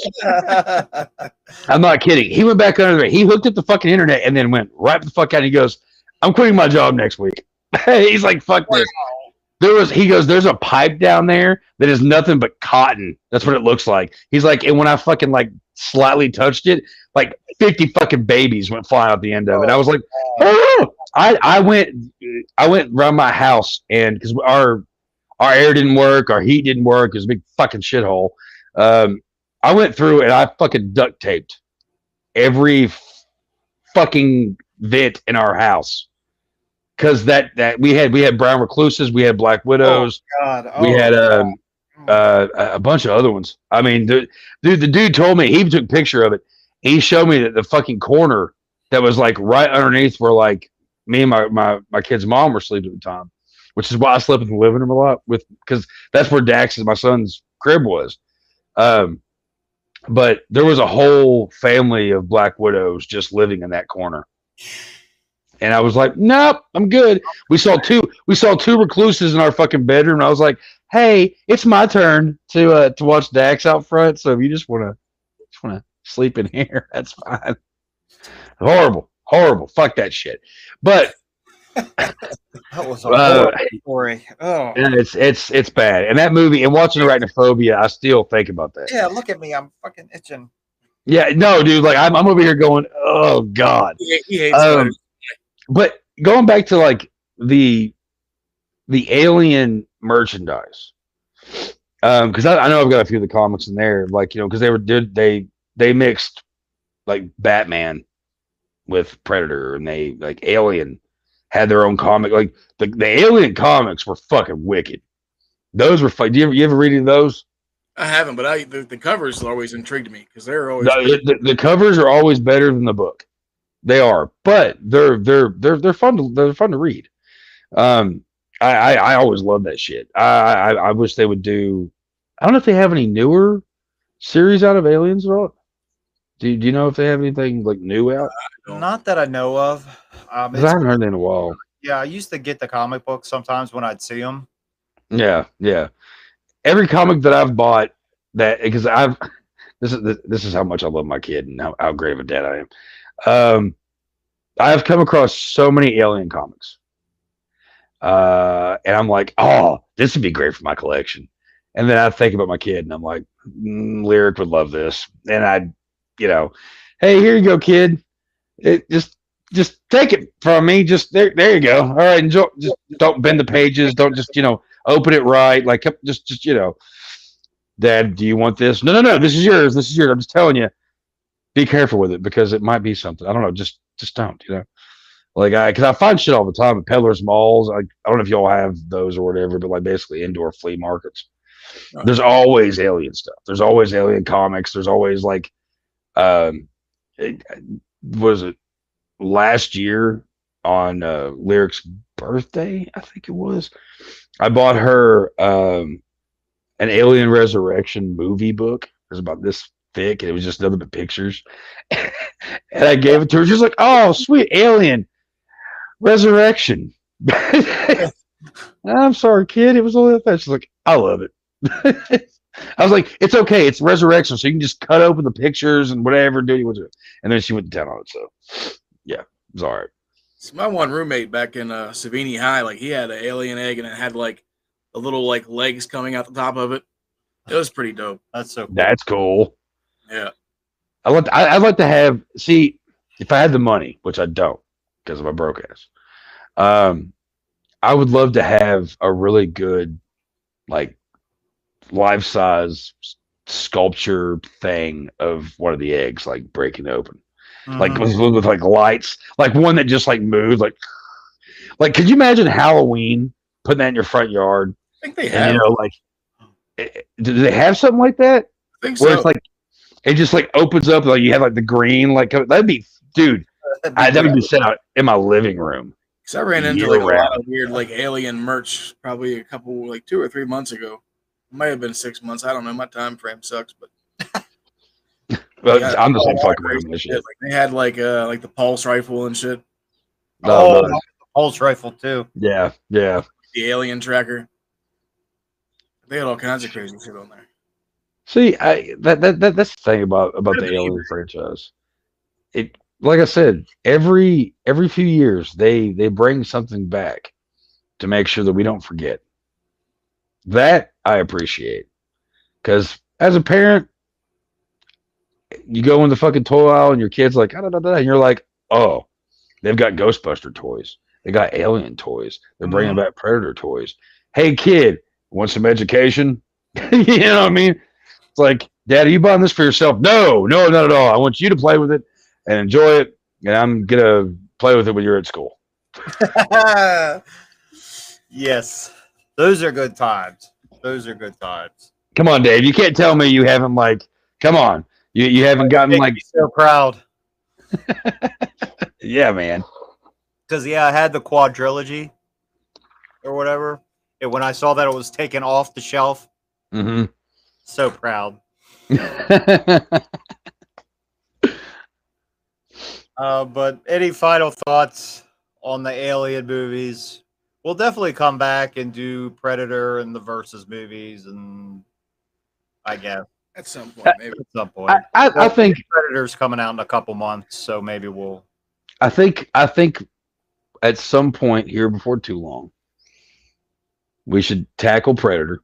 I'm not kidding. He went back under there. He hooked up the fucking internet and then went right the fuck out. And he goes, "I'm quitting my job next week." He's like, "Fuck this." There was. He goes, "There's a pipe down there that is nothing but cotton. That's what it looks like." He's like, and when I fucking like slightly touched it, like fifty fucking babies went flying out the end of it. I was like, "Oh!" I I went I went around my house and because our Our air didn't work. Our heat didn't work. It was a big fucking shithole. Um, I went through and I fucking duct taped every f- fucking vent in our house because that that we had we had brown recluses, we had black widows, Oh, God. Oh, we had um, uh, a bunch of other ones. I mean, the, dude, the dude told me he took a picture of it. He showed me that the fucking corner that was like right underneath where like me and my my my kid's mom were sleeping at the time. Which is why I slept in the living room a lot with because that's where Dax, my son's crib, was. Um, but there was a whole family of black widows just living in that corner, and I was like, "Nope, I'm good." We saw two. We saw two recluses in our fucking bedroom. And I was like, "Hey, it's my turn to uh, to watch Dax out front. So if you just want to just want to sleep in here, that's fine." Horrible, horrible. Fuck that shit. But. That was a Uh, horrible story. Oh, And it's it's it's bad. And that movie and watching Arachnophobia, I still think about that. yeah. Look at me. I'm fucking itching. Yeah, no, dude. Like I'm I'm over here going, oh god. He, he hates Um, spiders. but going back to like the the alien merchandise, um, because I, I know I've got a few of the comics in there, like you know, because they were did they they mixed like Batman with Predator, and they like Alien had their own comic. Like the, the Alien comics were fucking wicked. Those were fun. Do you ever, you ever read any of those? I haven't, but I the, the covers always intrigued me because they're always. The, the, the covers are always better than the book. They are, but they're they're they're they're fun to they're fun to read. Um, I I, I always love that shit. I, I I wish they would do. I don't know if they have any newer series out of Aliens at all. Do Do you know if they have anything like new out? Not that I know of. Um, 'Cause I it's, haven't heard that in a while. yeah, I used to get the comic books sometimes when I'd see them. Yeah, yeah. Every comic that I've bought that because I've this is this is how much I love my kid and how, how great of a dad I am. Um, I've come across so many Alien comics, uh, and I'm like, oh, this would be great for my collection. And then I think about my kid, and I'm like, mm, Lyric would love this, and I, you know, hey, here you go, kid. It just just take it from me. Just there, there you go. All right, enjoy. Just don't bend the pages. Don't just you know open it right. Like just just you know, Dad, do you want this? No, no, no. This is yours. This is yours. I'm just telling you. Be careful with it because it might be something. I don't know. Just just don't. You know, like I because I find shit all the time at peddlers malls. I I don't know if y'all have those or whatever, but like basically indoor flea markets. There's always alien stuff. There's always alien comics. There's always like, um, it, was it last year on uh, Lyric's birthday, I think it was. I bought her um, an Alien Resurrection movie book. It was about this thick, and it was just nothing but pictures. And I gave it to her. She was like, "Oh, sweet Alien Resurrection." I'm sorry, kid. It was only that. She's like, "I love it." I was like, "It's okay. It's Resurrection, so you can just cut open the pictures and whatever, do you want to." And then she went down on it. So, yeah, it was all right. So my one roommate back in uh, Savini High, like he had an alien egg and it had like the little like legs coming out the top of it. It was pretty dope. That's so cool. That's cool. Yeah. I like. I, I'd like to have. See, if I had the money, which I don't, because of my broke ass. Um, I would love to have a really good, like, life size sculpture thing of one of the eggs, like breaking open, Mhm. like with, with like lights, like one that just like moves, like, like. Could you imagine Halloween putting that in your front yard? I think they And have. you know, like, eh, do they have something like that I think where so. it's like it just like opens up, like you have like the green, like that'd be, dude. That'd be I, that would great. be set out in my living room. Because I ran into year like a lot round. of weird like alien merch probably a couple like two or three months ago. It might have been six months. I don't know. My time frame sucks, but Well, yeah, I'm just a like lot of fucking around crazy with this shit. shit. Like they had like uh like the pulse rifle and shit, No, Oh, no. the pulse rifle too. Yeah, yeah. the alien tracker. They had all kinds of crazy shit on there. See, I that, that that that's the thing about about the Alien franchise. It, like I said, every every few years they they bring something back to make sure that we don't forget. That I appreciate, because as a parent, you go in the fucking toy aisle and your kid's like, ah, da, da, da, and you're like, oh, they've got Ghostbuster toys, they got Alien toys, they're bringing back Predator toys. Hey kid, want some education? You know what I mean? It's like, Dad, are you buying this for yourself? No, no, not at all. I want you to play with it and enjoy it, and I'm gonna play with it when you're at school. Yes, those are good times. Those are good times. Come on, Dave. You can't tell me you haven't like. Come on, you you haven't gotten Make like. me so proud. Yeah, man. Because yeah, I had the quadrilogy or whatever. And when I saw that it was taken off the shelf, Mm-hmm. so proud. Uh, but any final thoughts on the Alien movies? We'll definitely come back and do Predator and the Versus movies, and I guess At some point, maybe. at some point. I, I, I think Predator's coming out in a couple months, so maybe we'll. I think I think at some point here before too long, we should tackle Predator.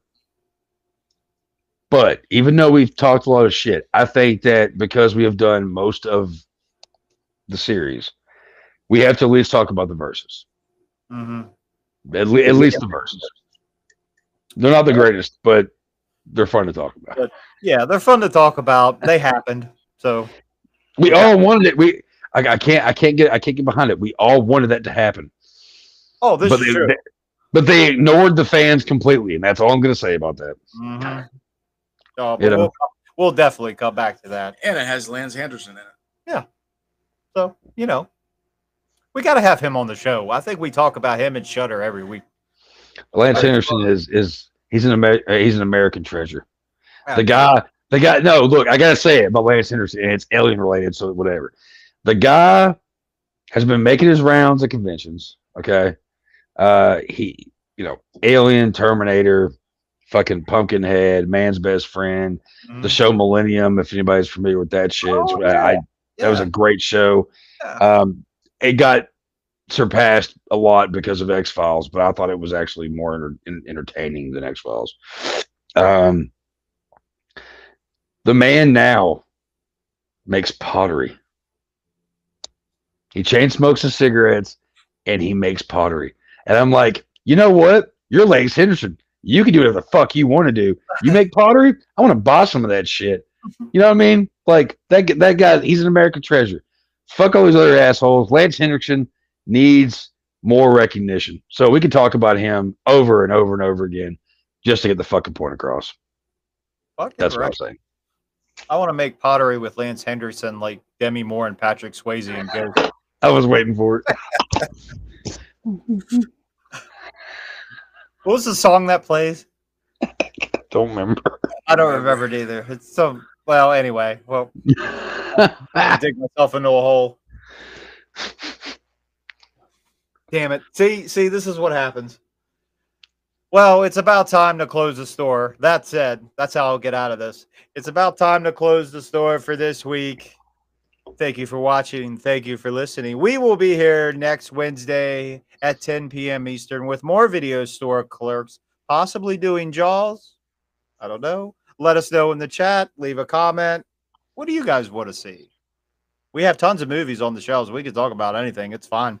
But even though we've talked a lot of shit, I think that because we have done most of the series, we have to at least talk about the verses. Mhm. At, le- at least the verses. They're not the greatest, but they're fun to talk about. Yeah, they're fun to talk about. They happened, so We all wanted it. We I, I can't I can't get I can't get behind it. We all wanted that to happen. oh, this But is they, true. they- but they ignored the fans completely, and that's all I'm going to say about that. Mhm. Oh, but You know. we'll, we'll definitely come back to that. And it has Lance Henderson in it. So you know, we got to have him on the show. I think we talk about him and Shudder every week. Lance Right. Henderson is is he's an Amer- uh, he's an American treasure. Yeah. The guy, the guy. No, look, I gotta say it about Lance Henderson, and it's alien related, so whatever. The guy has been making his rounds at conventions. Okay, uh, he, you know, Alien, Terminator, fucking Pumpkinhead, Man's Best Friend, Mhm. the show Millennium. If anybody's familiar with that shit, Oh, it's- I, I that was a great show. Yeah. Um, it got surpassed a lot because of X Files, but I thought it was actually more enter- en- entertaining than X Files. Um, the man now makes pottery. He chain smokes his cigarettes and he makes pottery. And I'm like, you know what? You're Lance Henderson. You can do whatever the fuck you want to do. You make pottery? I want to buy some of that shit. You know what I mean? Like that g- that guy, he's an American treasure. Fuck all these other assholes. Lance Henderson needs more recognition. So we can talk about him over and over and over again just to get the fucking point across. Fuck it, That's what right. I'm saying. I want to make pottery with Lance Henderson, like Demi Moore and Patrick Swayze and Ghost. I was waiting for it. What was the song that plays? Don't remember. I don't remember it either. It's so well. Anyway, well, I dig myself into a hole. Damn it! See, see, this is what happens. Well, it's about time to close the store. That said, that's how I'll get out of this. It's about time to close the store for this week. Thank you for watching. Thank you for listening. We will be here next Wednesday at ten p m Eastern with more Video Store Clerks, possibly doing Jaws. I don't know. Let us know in the chat. Leave a comment. What do you guys want to see? We have tons of movies on the shelves. We can talk about anything. It's fine.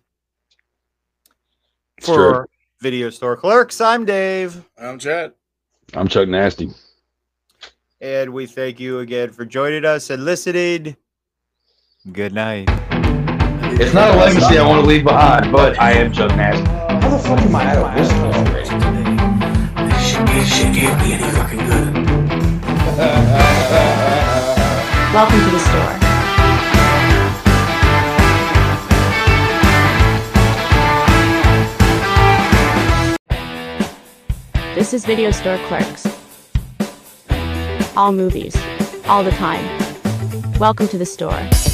It's For true. Video Store Clerks, I'm Dave. I'm Chad. I'm Chuck Nasty. And we thank you again for joining us and listening. Good night. It's not a legacy I want to leave behind, but I am Chuck Nasty. How the fuck am I out of whiskey already? This shit, this shit can't be any fucking good. Welcome to the store. This is Video Store Clerks. All movies, all the time. Welcome to the store.